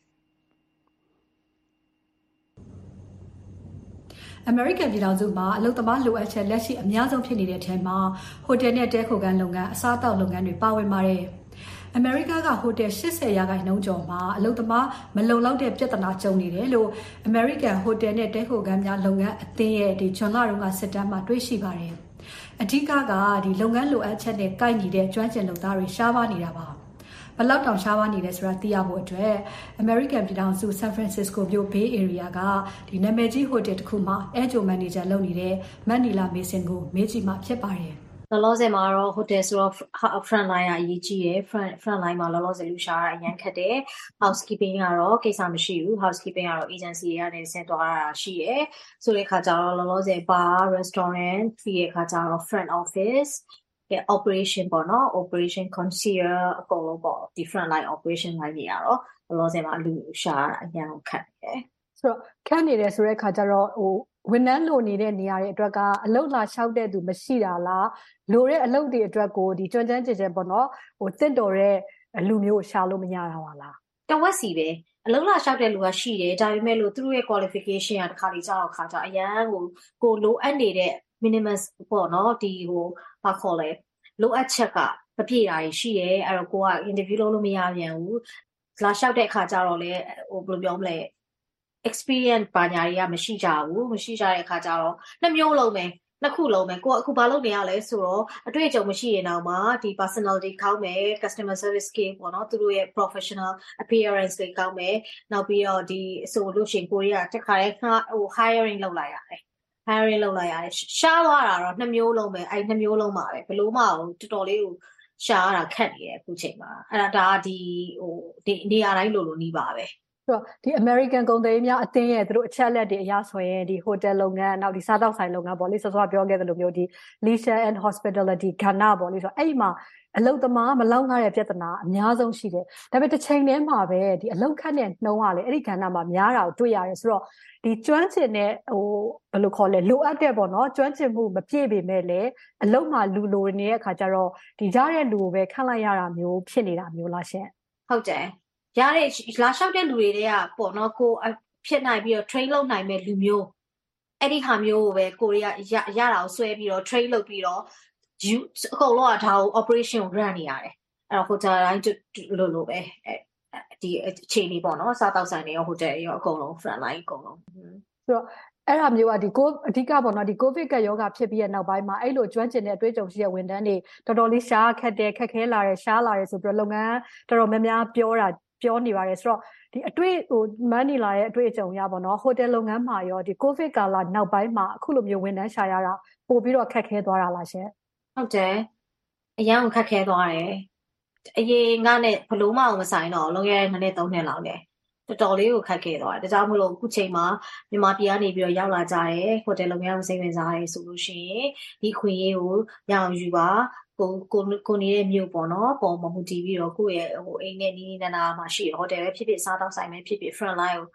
အမေရိကန်ပြည်ထောင်စုမှာအလုပ်သမားလိုအပ်ချက်လက်ရှိအများဆုံးဖြစ်နေတဲ့အထက်မှာဟိုတယ်နဲ့တဲခိုခန်းလုပ်ငန်းအစားအသောက်လုပ်ငန်းတွေပါဝင်ပါတယ်။အမေရိကကဟိုတယ်80%ကျော်မှာအလုပ်သမားမလုံလောက်တဲ့ပြဿနာကြုံနေတယ်လို့ American Hotel နဲ့တဲခိုခန်းများလုပ်ငန်းအသင်းရဲ့ဒီဂျွန်လတုန်းကစစ်တမ်းမှာတွေ့ရှိပါတယ်။အဓိကကဒီလုပ်ငန်းလိုအပ်ချက်နဲ့ကိုက်ညီတဲ့ကျွမ်းကျင်လုပ်သားတွေရှားပါနေတာပါ။ဘလောက်တောင်ရှားပါနေလဲဆိုတာသိရဖို့အတွက် American ပြည်ထောင်စု San Francisco မြို့ Bay Area ကဒီနာမည်ကြီးဟိုတယ်တစ်ခုမှာ Agent Manager လုပ်နေတဲ့မန်နီလာမေဆင်ကိုမေးကြည့်မှဖြစ်ပါတယ်။လောလောဆယ်မှာတော့ hotel ဆိုတော့ front line ကအရေးကြီးတယ် front line မှာလောလောဆယ်လူရှာတာအရင်ခက်တယ် housekeeping ကတော့ကိစ္စမရှိဘူး housekeeping ကတော့ agency တွေကနေဆင်းသွားတာရှိတယ်ဆိုတဲ့အခါကျတော့လောလောဆယ် bar restaurant ပြီးတဲ့အခါကျတော့ front office operation ပေါ့နော် operation concierge အကုန်လုံးပေါ့ဒီ front line operation line တွေကတော့လောလောဆယ်မှာလူရှာတာအရင်ခက်တယ်ဆိုတော့ခက်နေတယ်ဆိုတဲ့အခါကျတော့ဝန်ထမ်းလိုနေတဲ့နေရာတွေအတွက်ကအလုပ်လာလျှောက်တဲ့သူမရှိတာလားလိုတဲ့အလုပ်တွေအတွက်ကိုဒီကျွမ်းကျင်ကျင်ပေါ့နော်တင့်တော်တဲ့လူမျိုးရှာလို့မရတာပါလားတဝက်စီပဲအလုပ်လာလျှောက်တဲ့လူကရှိတယ်ဒါပေမဲ့လို့သူတို့ရဲ့ qualification ကတစ်ခါလေကြောက်ခါကြအရန်ကိုလိုအပ်နေတဲ့ minimum ပေါ့နော်ဒီဘာခေါ်လဲလိုအပ်ချက်ကမပြည့်တာရှိတယ်အဲ့တော့ကိုက interview လုပ်လို့မရပြန်ဘူးလာလျှောက်တဲ့အခါကျတော့လေဘယ်လိုပြောမလဲexperience ဘာညာတွေကမရှိကြဘူးမရှိကြတဲ့အခါကျတော့နှစ်မျိုးလုံးပဲနှစ်ခုလုံးပဲကိုအခုဘာလုပ်နေရလဲဆိုတော့အတွေ့အကြုံမရှိရင်တော့မှဒီ personality ကောင်းမယ် customer service skill ပေါ့နော်သူတို့ရဲ့ professional appearance တွေကောင်းမယ်နောက်ပြီးတော့ဒီဆိုလို့ရှိရင်ကိုရီးယားတစ်ခါတည်းhiring လုပ်လိုက်ရတယ်hiring လုပ်လိုက်ရတယ်ရှားသွားတာတော့နှစ်မျိုးလုံးပဲအဲ့နှစ်မျိုးလုံးပါပဲဘလို့မအောင်တော်တော်လေးကိုရှားရတာခက်နေတယ်အခုချိန်မှာအဲ့ဒါဒီနေရာတိုင်းလိုနီးပါပဲဆိုတော့ဒီ American ကုန်သည်များအသင်းရဲ့သူတို့အချက်လက်တွေအရဆိုရင်ဒီ hotel လုပ်ငန်းနောက်ဒီစားသောက်ဆိုင်လုပ်ငန်းပေါ့လေစောစောပြောခဲ့သလိုမျိုးဒီ leisure and hospitality ကဏ္ဍပေါ့လေဆိုတော့အဲ့ဒီမှာအလုပ်သမားမလောက်ငှတဲ့ပြဿနာအများဆုံးရှိတယ်ဒါပေမဲ့တစ်ချိန်တည်းမှာပဲဒီအလုပ်ခန့်တဲ့နှုန်းကလေအဲ့ဒီကဏ္ဍမှာများတာကိုတွေ့ရတယ်ဆိုတော့ဒီကျွမ်းကျင်တဲ့ဘယ်လိုခေါ်လဲလိုအပ်တဲ့ပေါ့နော်ကျွမ်းကျင်မှုမပြည့်ပေမဲ့လည်းအလုပ်မှာလူလိုနေတဲ့အခါကျတော့ဒီရတဲ့လူကိုပဲခန့်လိုက်ရတာမျိုးဖြစ်နေတာမျိုးလားရှင်ဟုတ်တယ်ရတဲ့လာလျှောက်တဲ့လူတွေကပေါ့နော်ကိုဖြစ်နိုင်ပြီးတော့ train လုပ်နိုင်မဲ့လူမျိုးအဲ့ဒီဟာမျိုးကိုပဲကိုရီးယားရတာကိုဆွဲပြီးတော့ train လုပ်ပြီးတော့အကုန်လုံးကဒါကို operation ကို run နေရတယ်အဲ့တော့ hotel တိုင်းလိုပဲဒီအခြေအနေပေါ့နော်စားတောက်ဆိုင်တွေရော hotel ရောအကုန်လုံး front line အကုန်လုံးဆိုတော့အဲ့ဒါမျိုးကဒီအဓိကပေါ့နော်ဒီ covid ကရောဂါဖြစ်ပြီးတဲ့နောက်ပိုင်းမှာအဲ့လိုကျွမ်းကျင်တဲ့အတွေ့အကြုံရှိတဲ့ဝန်ထမ်းတွေတော်တော်လေးရှားခက်ခဲလာတယ်ရှားလာတယ်ဆိုပြီးတော့လုပ်ငန်းတော်တော်များများပြောနေပါတယ်ဆိုတော့ဒီအတွေ့မန်းနေလာတဲ့အတွေ့အကြုံရပါတော့ဟိုတယ်လုပ်ငန်းမှာရောဒီ covid ကာလနောက်ပိုင်းမှာအခုလိုမျိုးဝန်ထမ်းရှာရတာပို့ပြီးတော့ခက်ခဲသွားတာလားရှင်ဟုတ်တယ်အရင်ကခက်ခဲသွားတယ်အရင်ကနဲ့ဘလို့မအောင်မဆိုင်တော့လုံးရတဲ့နှစ်3နှစ်လောက်လေတော်တော်လေးကိုခက်ခဲသွားတယ်ဒါကြောင့်မလို့အခုချိန်မှာမြန်မာပြည်ကနေပြီးတော့ရောက်လာကြတယ်ဟိုတယ်လုပ်ငန်းကိုစိတ်ဝင်စားတယ်ဆိုလို့ရှိရင်ဒီခွင့်ရေးကိုရအောင်ယူပါကိုနေတဲ့မြို့ပေါ့နော်ပုံမမှုတည်ပြီးတော့ကိုယ့်ရဲ့အိမ်နဲ့နီးနီးနားနားမှာရှိရဟိုတယ်ပဲဖြစ်ဖြစ်စားတောက်ဆိုင်ပဲဖြစ်ဖြစ် front line ကို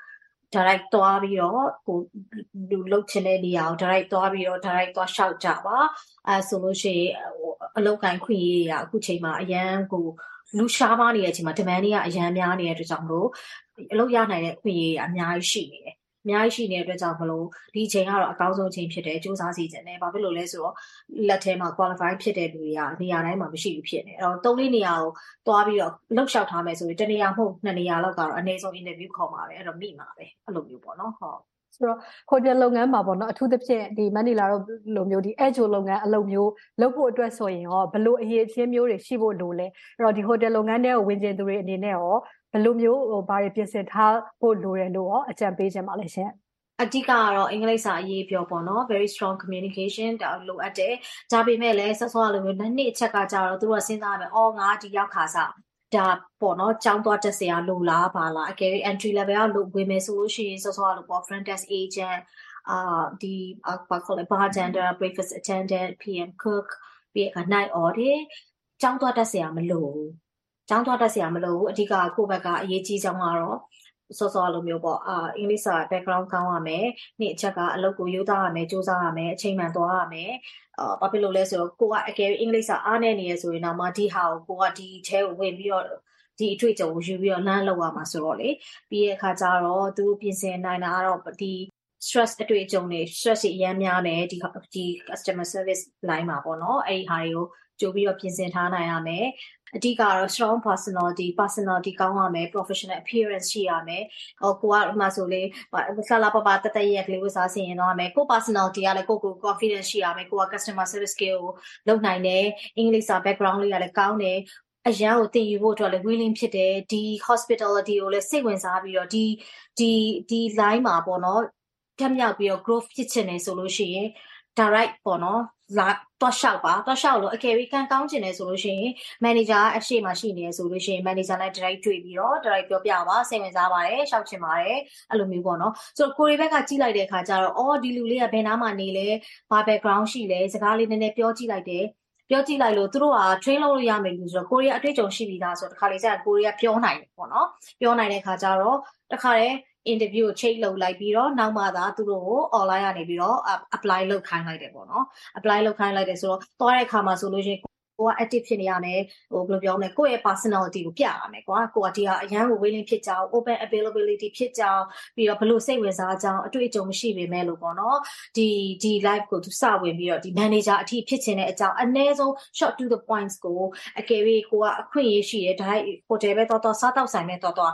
direct သွားပြီးတော့ကိုလူလုတ်ချင်တဲ့နေရာကို direct သွားပြီးတော့ direct သွားရှောက်ကြပါဆိုလို့ရှိရင်အလောက်ကိုင်းခွင့်ရရအခုချိန်မှာအရန်ကိုလူရှားပါနေတဲ့အချိန်မှာ demand တွေကအရန်များနေတဲ့အတွက်ကြောင့်မလို့အလောက်ရနိုင်တဲ့ခွင့်ရရအများကြီးရှိနေတယ်အများကြီးရှိနေတဲ့အတွက်ကြောင့်မလို့ဒီအချိန်ကတော့အကောင်းဆုံးအချိန်ဖြစ်တယ်စူးစမ်းစီခြင်းနဲ့ဘာဖြစ်လို့လဲဆိုတော့လက်ထဲမှာ qualify ဖြစ်တဲ့လူတွေကနေရာတိုင်းမှာမရှိဘူးဖြစ်နေအဲ့တော့3-4နေရာကိုသွားပြီးတော့လှုပ်ရှောက်ထားမယ်ဆိုရင်တနေရာမဟုတ်2နေရာလောက်ကတော့အနည်းဆုံး interview ခေါ်မှာပဲအဲ့တော့မိမှာပဲအဲ့လိုမျိုးပေါ့နော်ဟုတ်ဆိုတော့ဟိုတယ်လုပ်ငန်းမှာပေါ့နော်အထူးသဖြင့်ဒီမန်နီလာတို့လိုမျိုးဒီ edge လုပ်ငန်းအလုပ်မျိုးလုပ်ဖို့အတွက်ဆိုရင်ရောဘလို့အရေးအချင်းမျိုးတွေရှိဖို့လိုလဲအဲ့တော့ဒီဟိုတယ်လုပ်ငန်းထဲကိုဝင်ကျင်သူတွေအနေနဲ့ရောဘလို့မျိုးဘာတွေပြင်ဆင်ထားဖို့လိုတယ်လို့ရောအကြံပေးခြင်းပါလဲရှင်အဓိကကတော့အင်္ဂလိပ်စာအရေးပြောပေါ့နော် very strong communication ဒါလိုအပ်တယ်ဒါပေမဲ့လည်းဆော့ဆော့လိုမျိုးနှစ်အချက်ကကြတော့သူတို့ကစဉ်းစားရမယ်အော်ငါဒီရောက်ခါစားဒါပေါ့နော်ကျောင်းသွားတက်စရာလိုလားပါလားအကယ်၍ entry level ကလို့ဝင်မယ်ဆိုလို့ရှိရင်ဆော့ဆော့လိုပေါ့ front desk agent ဒီဘာခေါ်လဲ bartender breakfast attendant PM cook ပြီးအခါ night audit ကျောင်းသွားတက်စရာမလိုဘူးကျောင်းသွားတက်စရာမလိုဘူးအဓိကကိုယ့်ဘက်ကအရေးကြီးဆုံးကတော့စောစောလိုမျိုးပေါ့အင်္ဂလိပ်စာ background ကောင်းရမယ်နေ့အချက်ကအလုပ်ကိုယူသားရမယ်စူးစမ်းရမယ်အချိန်မှန်သွားရမယ်ဘာဖြစ်လို့လဲဆိုတော့ကိုကအကယ်အင်္ဂလိပ်စာအားနေနေရဆိုရင်တော့မှဒီဟာကိုကိုကဒီထဲကိုဝင်ပြီးတော့ဒီအတွေ့အကြုံကိုယူပြီးတော့လမ်းလောက်ရမှာဆိုတော့လေပြီးတဲ့အခါကျတော့သူပြင်ဆင်နိုင်တာကတော့ဒီ stress အတွေ့အကြုံတွေ stress တွေအများများမယ်ဒီ customer service line မှာပေါ့နော်အဲ့ဒီဟာတွေကိုကြိုပြီးတော့ပြင်ဆင်ထားနိုင်ရမယ်အဓိကတော့ strong personality ကောင်းရမယ် professional appearance ရှိရမယ်ကိုကမှဆိုလေဆလာပပတတရက်ကလေးဝစားဆင်ရင်တော့ရမယ်ကို personality ကလည်းကို confidence ရှိရမယ်ကိုက customer service skill ကိုလုပ်နိုင်တယ်အင်္ဂလိပ်စာ background လေးကလည်းကောင်းတယ်အရန်ကိုသင်ယူဖို့အတွက်လည်း willing ဖြစ်တယ်ဒီ hospitality ကိုလည်းစိတ်ဝင်စားပြီးတော့ဒီ line မှာပေါ့နော်တက်မြောက်ပြီးတော့ growth ဖြစ်ချင်တယ်ဆိုလို့ရှိရင် direct ပေါ့နော်လာတော့ရှောက်လို့အကယ်၍ကန်ကောင်းချင်တယ်ဆိုလို့ရှိရင် manager အရှိမှရှိနေရဆိုလို့ရှိရင် manager နဲ့ direct တွေ့ပြီးတော့ direct ပြောပြပါစိတ်ဝင်စားပါတယ်ရှောက်ချင်ပါတယ်အဲ့လိုမျိုးပေါ့နော်ဆိုတော့ကိုရီဘက်ကကြီးလိုက်တဲ့အခါကျတော့အော်ဒီလူလေးကဘယ်နားမှာနေလဲဘာ background ရှိလဲစကားလေးနည်းနည်းပြောကြည့်လိုက်တယ်ပြောကြည့်လိုက်လို့သူတို့က train လုပ်လို့ရမယ်လို့ဆိုတော့ကိုရီးယားအတွေ့အကြုံရှိပြီးသားဆိုတော့တခါလေကျရင်ကိုရီးယားပြောနိုင်တယ်ပေါ့နော်ပြောနိုင်တဲ့အခါကျတော့တခါလေ interview ကိုချိန်လုပ်လိုက်ပြီးတော့နောက်မှသာသူတို့ကို online ကနေပြီးတော့ apply လုပ်ခိုင်းလိုက်တယ်ပေါ့နော် apply လုပ်ခိုင်းလိုက်တယ်ဆိုတော့သွားတဲ့အခါမှာဆိုလို့ရှိရင်ကိုက active ဖြစ်နေရမယ်ဟိုဘယ်လိုပြောမလဲကိုယ့်ရဲ့ personality ကိုပြရမယ်ကွာကိုကဒီဟာအရန်ကို willing ဖြစ်ကြအောင် open availability ဖြစ်ကြအောင်ပြီးတော့ဘယ်လိုစိတ်ဝင်စားကြအောင်အတွေ့အကြုံမရှိပေမဲ့လို့ပေါ့နော်ဒီ live ကိုသူစဝင်ပြီးတော့ဒီ manager အထိဖြစ်ချင်တဲ့အကြောင်းအနည်းဆုံး short to the points ကိုအကယ်၍ကိုကအခွင့်အရေးရှိတယ်ဒါ hotel ပဲတော့စားတောက်ဆိုင်ပဲတော့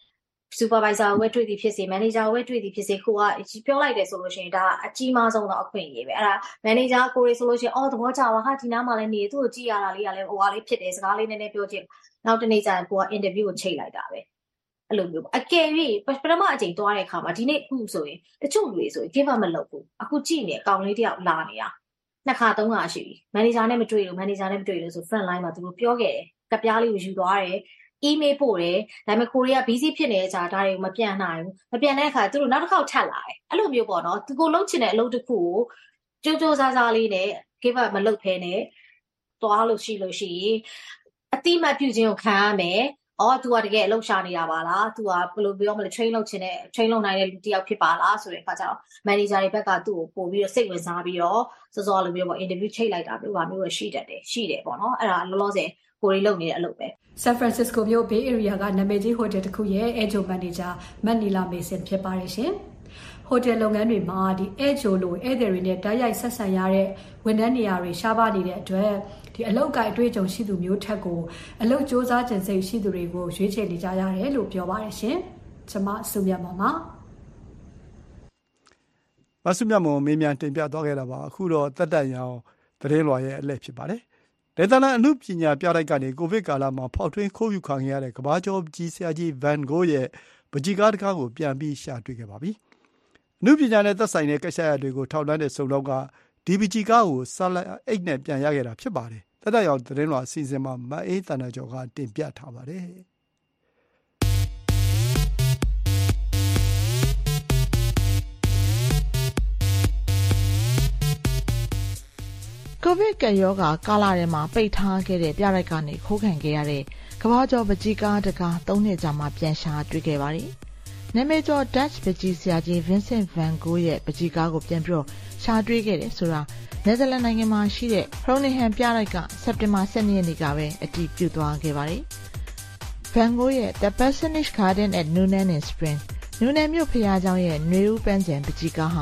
supervisor ဝဲတွေ့သည်ဖြစ်စေ manager ဝဲတွေ့သည်ဖြစ်စေကိုကပြောလိုက်တယ်ဆိုလို့ရှိရင်ဒါအကြီးမားဆုံးတော့အခွင့်အရေးပဲအဲ့ဒါ manager ကိုရီဆိုလို့ရှိရင်အော်သဘောကျပါဟာဒီနားမှာလည်းနေသူ့ကိုကြည့်ရတာလေးကလည်းဟိုဟာလေးဖြစ်တယ်စကားလေးနည်းနည်းပြောချင်နောက်တနေ့ကျရင်ကိုက interview ကိုချိန်လိုက်တာပဲအဲ့လိုမျိုးအကယ်၍ပထမအချိန်သွားတဲ့အခါမှာဒီနေ့အခုဆိုရင်တချို့လူတွေဆိုရင် give up မလုပ်ဘူးအခုကြည့်နေအကောင်လေးတယောက်လာနေတာနှစ်ခါသုံးခါရှိပြီ manager နဲ့မတွေ့လို့ဆို front line မှာသူတို့ပြောခဲ့တယ်ကပ်ပြားလေးကိုယူသွားတယ်email ပို့တယ်ဒါပေမဲ့ကိုရီးယား busy ဖြစ်နေတဲ့ကြာဒါတွေကိုမပြန်နိုင်ဘူးမပြန်တဲ့အခါသူတို့နောက်တစ်ခေါက်ထပ်လာတယ်အဲ့လိုမျိုးပေါ့နော်သူကိုလုံးချင်တဲ့အလုပ်တစ်ခုကိုကြိုးကြိုးစားစားလေးနဲ့ give up မလုပ်ဖဲနဲ့သွားလို့ရှိရင်အတိမတ်ပြုခြင်းကိုခံရမယ်အော် तू ကတကယ်အလုပ်ရှာနေတာပါလား तू ကဘယ်လိုပြောမလဲ train လုပ်ချင်တဲ့ train လုပ်နိုင်တဲ့လူတစ်ယောက်ဖြစ်ပါလားဆိုတဲ့အခါကျတော့ manager တွေဘက်ကသူ့ကိုပို့ပြီးတော့စိတ်ဝင်စားပြီးတော့စောစောလိုမျိုးပေါ့ interview ချိန်လိုက်တာမျိုးရှိတယ်ပေါ့နော်အဲ့ဒါလောလောဆယ်ကိုရီလုပ်နေတဲ့အလုပ်ပဲ San Francisco မြို့ Bay Area ကနာမည်ကြီးဟိုတယ်တစ်ခုရဲ့ Edge Manager မန်နီလာမေဆင်ဖြစ်ပါတယ်ရှင်ဟိုတယ်လုပ်ငန်းတွေမှာဒီ Edge လိုဧည့်သည်တွေနဲ့တိုက်ရိုက်ဆက်ဆံရတဲ့ဝန်ထမ်းနေရာတွေရှားပါနေတဲ့အတွက်ဒီအလုပ်ကအတွေ့အကြုံရှိသူမျိုးထက်ကိုအလုပ်စ조사ခြင်းစိတ်ရှိသူတွေကိုရွေးချယ်နေကြရတယ်လို့ပြောပါတယ်ရှင်ကျွန်မစုမြတ်မောင်ပါမဆုမြတ်မောင်မေးမြန်းတင်ပြသွားခဲ့တာပါအခုတော့တက်တက်ရောင်သတင်းလွှာရဲ့အလှည့်ဖြစ်ပါတယ်ဒေသနာအမှုပညာပြတိုက်ကနေကိုဗစ်ကာလမှာဖောက်ထွင်းခိုးယူခံရတဲ့ကဘာကျော်ကြီးဆရာကြီးဗန်ဂိုးရဲ့ပကြီကားတစ်ကားကိုပြန်ပြီးရှာတွေ့ခဲ့ပါပြီ။အမှုပညာနဲ့သက်ဆိုင်တဲ့ကိစ္စရပ်တွေကိုထောက်လှမ်းတဲ့စုံတော့ကဒီပကြီကားကိုဆာလာအိတ်နဲ့ပြန်ရခဲ့တာဖြစ်ပါတယ်။တက်တက်ရောင်သတင်းလွှာအစီအစဉ်မှာမအေးတန်တကျော်ကတင်ပြထားပါတယ်။ကိုဗစ်ကပ်ရောဂါကာလထဲမှာပိတ်ထားခဲ့တဲ့ပြတိုက်ကနေခိုးခံခဲ့ရတဲ့ကမ္ဘာကျော်ပကြီကားတကား3နှစ်ကြာမှပြန်ရှာတွေ့ခဲ့ပါတယ်။နာမည်ကျော် Dutch ပကြီးဆရာကြီး Vincent van Gogh ရဲ့ပကြီးကားကိုပြန်ပြီးရှာတွေ့ခဲ့တယ်ဆိုတာနယ်သာလန်နိုင်ငံမှာရှိတဲ့ Groningen ပြတိုက်ကစက်တင်ဘာ12ရက်နေ့ကပဲအတည်ပြုသွားခဲ့ပါတယ်။ Van Gogh ရဲ့ The Personage Garden at Newnan in Spring နူနန်မြို့ဖျားကျောင်းရဲ့နွေဦးပန်းခြံပကြီးကားဟာ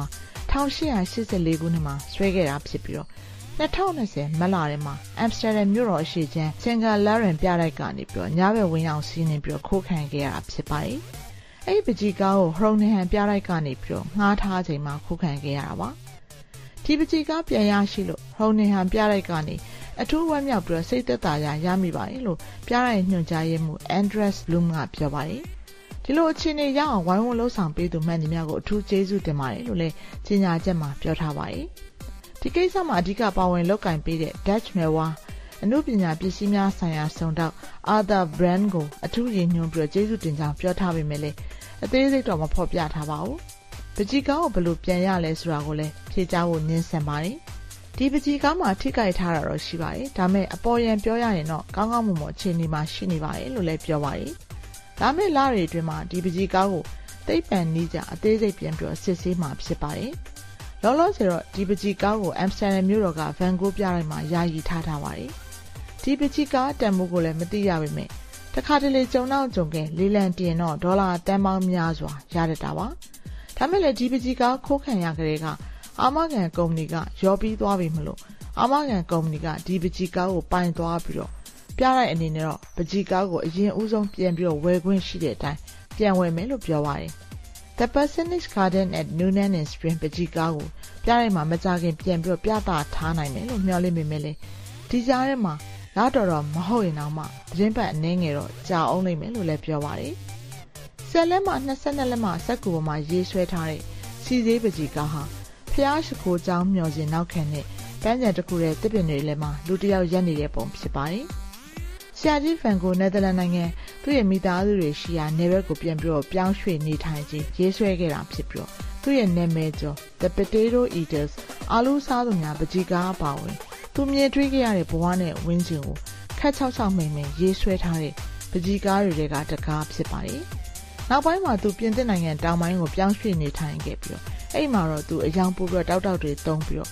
1884ခုနှစ်မှာဆွဲခဲ့တာဖြစ်ပြီး2020မတ်လထဲမှာအမ်စတာဒမ်မြို့တော်အရှေ့ခြမ်း Singer-Laren ပြတိုက်ကနေပြီးညဘက်ဝင်ရောက်စီးနင်းပြီးခိုးခံခဲ့ရတာဖြစ်ပါတယ်။အဲ့ဒီပကြီးကားကို Groningen ပြတိုက်ကနေပြီးငှားထားချိန်မှာခိုးခံခဲ့ရတာပါ။ဒီပကြီးကားပြန်ရရှိလို့ Groningen ပြတိုက်ကနေအထူးဝမ်းမြောက်ပြီးစိတ်သက်သာရမိပါတယ်လို့ပြတိုက်ညွှန်ကြားရေးမှူး Andreas Blum ကပြောပါတယ်။ဒီလိုအခြေအနေရအောင်ဝိုင်းဝန်းလှုပ်ဆောင်ပေးသူမှန်သမျှကိုအထူးကျေးဇူးတင်ပါတယ်လို့လည်းကြေညာချက်မှာပြောထားပါတယ်။ဒီကိစ္စမှာအဓိကပါဝင်လုပ်ကင်ပေးတဲ့ Dutch မယ်ဝါအမှုပညာပစ္စည်းများဆိုင်ရာစုံတောက် Arthur Brand ကိုအထူးရည်ညွှန်းပြီးကျေးဇူးတင်ကြောင်းပြောထားပေမဲ့လည်းအသေးစိတ်တော့မဖော်ပြထားပါဘူး။ပကြီးကားကိုဘယ်လိုပြန်ရလဲဆိုတာကိုလည်းဖြေကြားဖို့ညှင်းဆန်ပါတယ်။ဒီပကြီးကားမှာထိကြိုက်ထားတာတော့ရှိပါတယ်။ဒါမဲ့အပေါ်ရန်ပြောရရင်တော့ကောင်းကောင်းမွန်မွန်အခြေအနေမှာရှိနေပါတယ်လို့လည်းပြောပါတယ်။ဒါမဲ့လတွေအတွင်းမှာဒီပကြီးကားကိုသိပ္ပံနည်းကြအသေးစိတ်ပြန်ပြီးစစ်ဆေးမှာဖြစ်ပါတယ်။လောလောဆယ်တော့ဒီပကြီးကားကိုအမ်စတာဒမ်မြို့တော်က Van Gogh ပြတိုက်မှာယာယီထားပါတယ်။ဒီပကြီးကားတန်ဖိုးကိုလည်းမသိရပါမယ်။တစ်ခါတလေကြုံတော့ကြုံကလေးလံတင်တော့ဒေါ်လာတန်ပေါင်းများစွာရတတ်တာပါ။ဒါမဲ့လည်းဒီပကြီးကားခိုးခံရကြတဲ့ကအာမခံကုမ္ပဏီကရောပြီးသွားပြီမလို့အာမခံကုမ္ပဏီကဒီပကြီးကားကိုပိုင်သွားပြီးတော့ပြတိုက်အနေနဲ့တော့ပကြီးကားကိုအရင်ဦးဆုံးပြန်ပြီးဝယ်ခွင့်ရှိတဲ့အတိုင်းပြန်ဝယ်မယ်လို့ပြောပါတယ်။ The Personage Garden at Newnan in Spring ပကြီးကားကိုပြတိုက်မှာမကြခင်ပြန်ပြီးပြသထားနိုင်မယ်လို့မျှော်လင့်ပေမဲ့လည်းဒီကြားထဲမှာရတော့မဟုတ်ရင်တော့မှသတင်းပတ်အနည်းငယ်တော့ကြာအောင်လိမ့်မယ်လို့လည်းပြောပါတယ်။ဆက်လက်မှာ22လက်မှာစက်ကူပေါ်မှာရေးဆွဲထားတဲ့စီသေးပကြီးကားဟာဖျားရှိခိုးကြောင်းမျှော်စင်နောက်ခံတဲ့ပန်းခြံတစ်ခုရဲ့တစ်ပင်တွေလည်းမှာလူတစ်ယောက်ရက်နေတဲ့ပုံဖြစ်ပါတယ်။ဆရာကြီး Van Gogh နယ်သာလန်နိုင်ငံသူ့ရဲ့မိသားစုတွေရှိရာနယ်ဘက်ကိုပြန်ပြီးပြောင်းရွှေ့နေထိုင်ခြင်းရေးဆွဲခဲ့တာဖြစ်ပြီးသူ့ရဲ့နာမည်ကျော် The Potato Eaters အာလူစားသူများပကြီးကားပါဝင်သူမြင်တွေ့ခဲ့ရတဲ့ဘဝနဲ့ဝင်းကျင်ကိုခက်ချောက်ချောက်မိန်မိန်ရေးဆွဲထားတဲ့ပကြီးကားတွေကတကားဖြစ်ပါတယ်။နောက်ပိုင်းမှာသူပြင်သစ်နိုင်ငံတောင်ပိုင်းကိုပြောင်းရွှေ့နေထိုင်ခဲ့ပြီးအဲ့မှာတော့သူအယောင်ပို့ပြီးတောက်တွေတုံးပြီး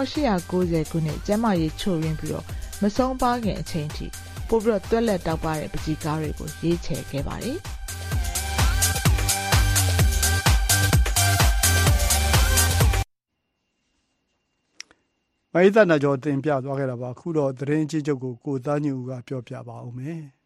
1890ခုနှစ်ကျမ်းမာရေးချို့ရင်းပြီးမဆုံးပါခင်အချိန်ထိပို့ပြီးတွက်လက်တောက်ပါတဲ့ပကြီးကားတွေကိုရေးချယ်ခဲ့ပါတယ်။မဟိသနာကျော်တင်ပြသွားခဲ့တာပါအခုတော့သတင်းကြီးချုပ်ကိုသားညူကပြောပြပါဦးမယ်။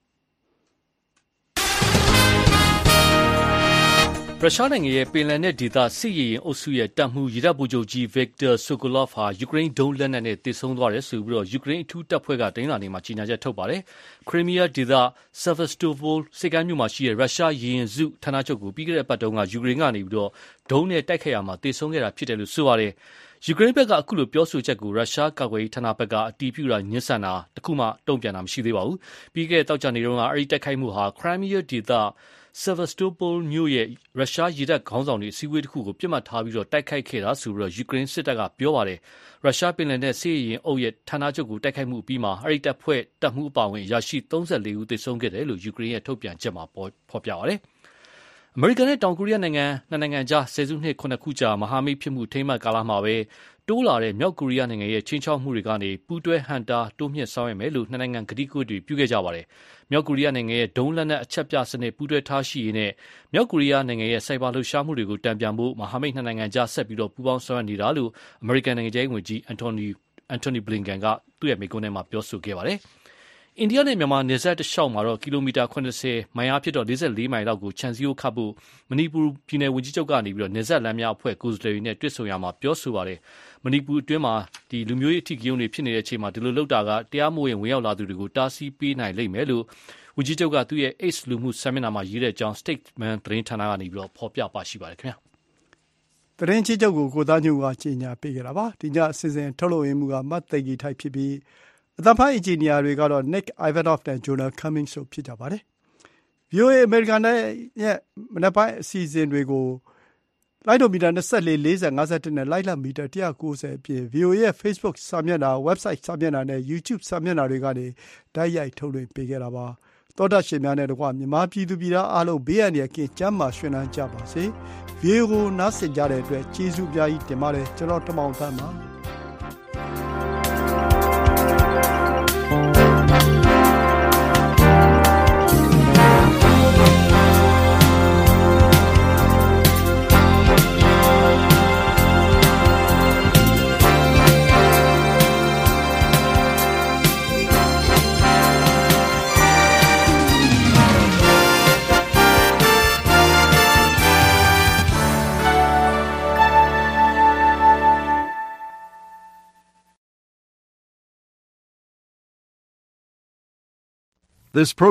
ရုရှားနိုင်ငံရဲ့ပင်လယ်နက်ဒေသစစ်ရေးရင်အုပ်စုရဲ့တပ်မှူးရေတပ်ဗိုလ်ချုပ်ကြီး Viktor Sokolov ဟာယူကရိန်းဒုံးလက်နက်နဲ့သေဆုံးသွားတယ်ဆိုပြီးယူကရိန်းအထူးတပ်ဖွဲ့ကတနင်္လာနေ့မှာကြေညာချက်ထုတ်ပါတယ်။ခရိုမီးယားဒေသ Sevastopol ဆိပ်ကမ်းမြို့မှာရှိတဲ့ရုရှားရေရင်စုဌာနချုပ်ကိုပြီးခဲ့တဲ့အပတ်တုန်းကယူကရိန်းကနေပြီးဒုံးနဲ့တိုက်ခိုက်ရာမှာသေဆုံးခဲ့တာဖြစ်တယ်လို့ဆိုပါတယ်။ယူကရိန်းဘက်ကအခုလိုပြောဆိုချက်ကိုရုရှားကာကွယ်ရေးဌာနဘက်ကအတည်ပြုတာညှင်းဆန်တာတခုမှတုံ့ပြန်တာမရှိသေးပါဘူး။ပြီးခဲ့တဲ့သောကြာနေ့တုန်းကအဲဒီတိုက်ခိုက်မှုဟာခရိုမီးယားဒေသSevastopol မြို့ရဲ့ရုရှားရေတပ်ခေါင်းဆောင်တွေအစည်းအဝေးတစ်ခုကိုပြစ်မှတ်ထားပြီးတိုက်ခိုက်ခဲ့တာဆိုပြီးယူကရိန်းစစ်တပ်ကပြောပါတယ်။ရုရှားပင်လယ်နက်စစ်ရေးရင်အုပ်ရဲ့ဌာနချုပ်ကိုတိုက်ခိုက်မှုအပြီးမှာအဲဒီတပ်ဖွဲ့တပ်မှူးအပါအဝင်အရာရှိ34ဦးသေဆုံးခဲ့တယ်လို့ယူကရိန်းရဲ့ထုတ်ပြန်ချက်မှာဖော်ပြပါတယ်။အမေရိကန်နဲ့တောင်ကိုရီးယားနိုင်ငံနှစ်နိုင်ငံကြားဆယ်စုနှစ်9ခုကြာမဟာမိတ်ဖြစ်မှုထိမ်းမှတ်ကာလမှာပဲတိုးလာတဲ့မြောက်ကိုရီးယားနိုင်ငံရဲ့ချင်းချောက်မှုတွေကနေပူးတွဲဟန်တာတိုးမြင့်ဆောင်ရွက်မယ်လို့နှစ်နိုင်ငံကတိကဝတ်တွေပြုခဲ့ကြပါတယ်။မြောက်ကိုရီးယားနိုင်ငံရဲ့ဒုံးလက်နက်အချက်ပြစနစ်ပူးတွဲထားရှိရေးနဲ့မြောက်ကိုရီးယားနိုင်ငံရဲ့စိုက်ဘာလှုပ်ရှားမှုတွေကိုတံပြန်ဖို့မဟာမိတ်နှစ်နိုင်ငံကြားဆက်ပြီးပူးပေါင်းဆောင်ရွက်နေတာလို့အမေရိကန်နိုင်ငံခြားရေးဝန်ကြီးအန်တိုနီဘလင်ကန်ကသူ့ရဲ့မိန့်ခွန်းထဲမှာပြောဆိုခဲ့ပါတယ်။အိန္ဒိယနဲ့မြန်မာနယ်စပ်တလျှောက်မှာတော့ကီလိုမီတာ80မိုင်အားဖြင့်44မိုင်လောက်ကိုခြံစည်းရိုးခတ်ဖို့မဏိပူပြည်နယ်ဝန်ကြီးချုပ်ကနေပြီးနယ်စပ်လမ်းများအဖွဲ့ကိုယ်စားလှယ်တွေနဲ့တွေ့ဆုံရမှာပြောဆိုပါတယ်။မဏိပူအတွင်းမှာလူမျိုးရေးအထီးကရုဏ်းတွေဖြစ်နေတဲ့အချိန်မှာဒီလိုလုပ်တာကတရားမဝင်ဝင်ရောက်လာသူတွေကိုတားဆီးပေးနိုင်လိမ့်မယ်လို့ဝန်ကြီးချုပ်ကသူ့ရဲ့ X လူမှုစာမျက်နှာမှာရေးတဲ့အကြောင်း Statesman သတင်းဌာနကနေပြီးဖော်ပြပါရှိပါတယ်ခင်ဗျာ။သတင်းကြီးချုပ်ကိုသားညူကကြေညာပေးခဲ့တာပါ။ဒီညအစီအစဉ်ထုတ်လုပ်ရင်းမှုကမတ်သိဂီထိုက်ဖြစ်ပြီးအသံဖိုင်းအင်ဂျင်နီယာတွေကတော့ Nick Ivanov နဲ့ Jonah Cummings တို့ဖြစ်ကြပါတယ်။ VOA အမေရိကန်ရဲ့မနက်ပိုင်းအစီအစဉ်တွေကိုလိုက်ဒိုမီတာ24 40 51နဲ့လိုက်လမီတာ190အပြင် VOA ရဲ့ Facebook စာမျက်နှာ Website စာမျက်နှာနဲ့ YouTube စာမျက်နှာတွေကနေတိုက်ရိုက်ထုတ်လွှင့်ပေးခဲ့တာပါ။သောတာရှင်များနဲ့တကွမြန်မာပြည်သူပြည်သားအားလုံးဘေးအန္တရာယ်ကင်းကျန်းမာရွှင်လန်းကြပါစေ။ VOA ကိုနားဆင်ကြတဲ့အတွက်ကျေးဇူးအများကြီးတင်ပါတယ်ကျွန်တော်တမောင်သန်းပါ This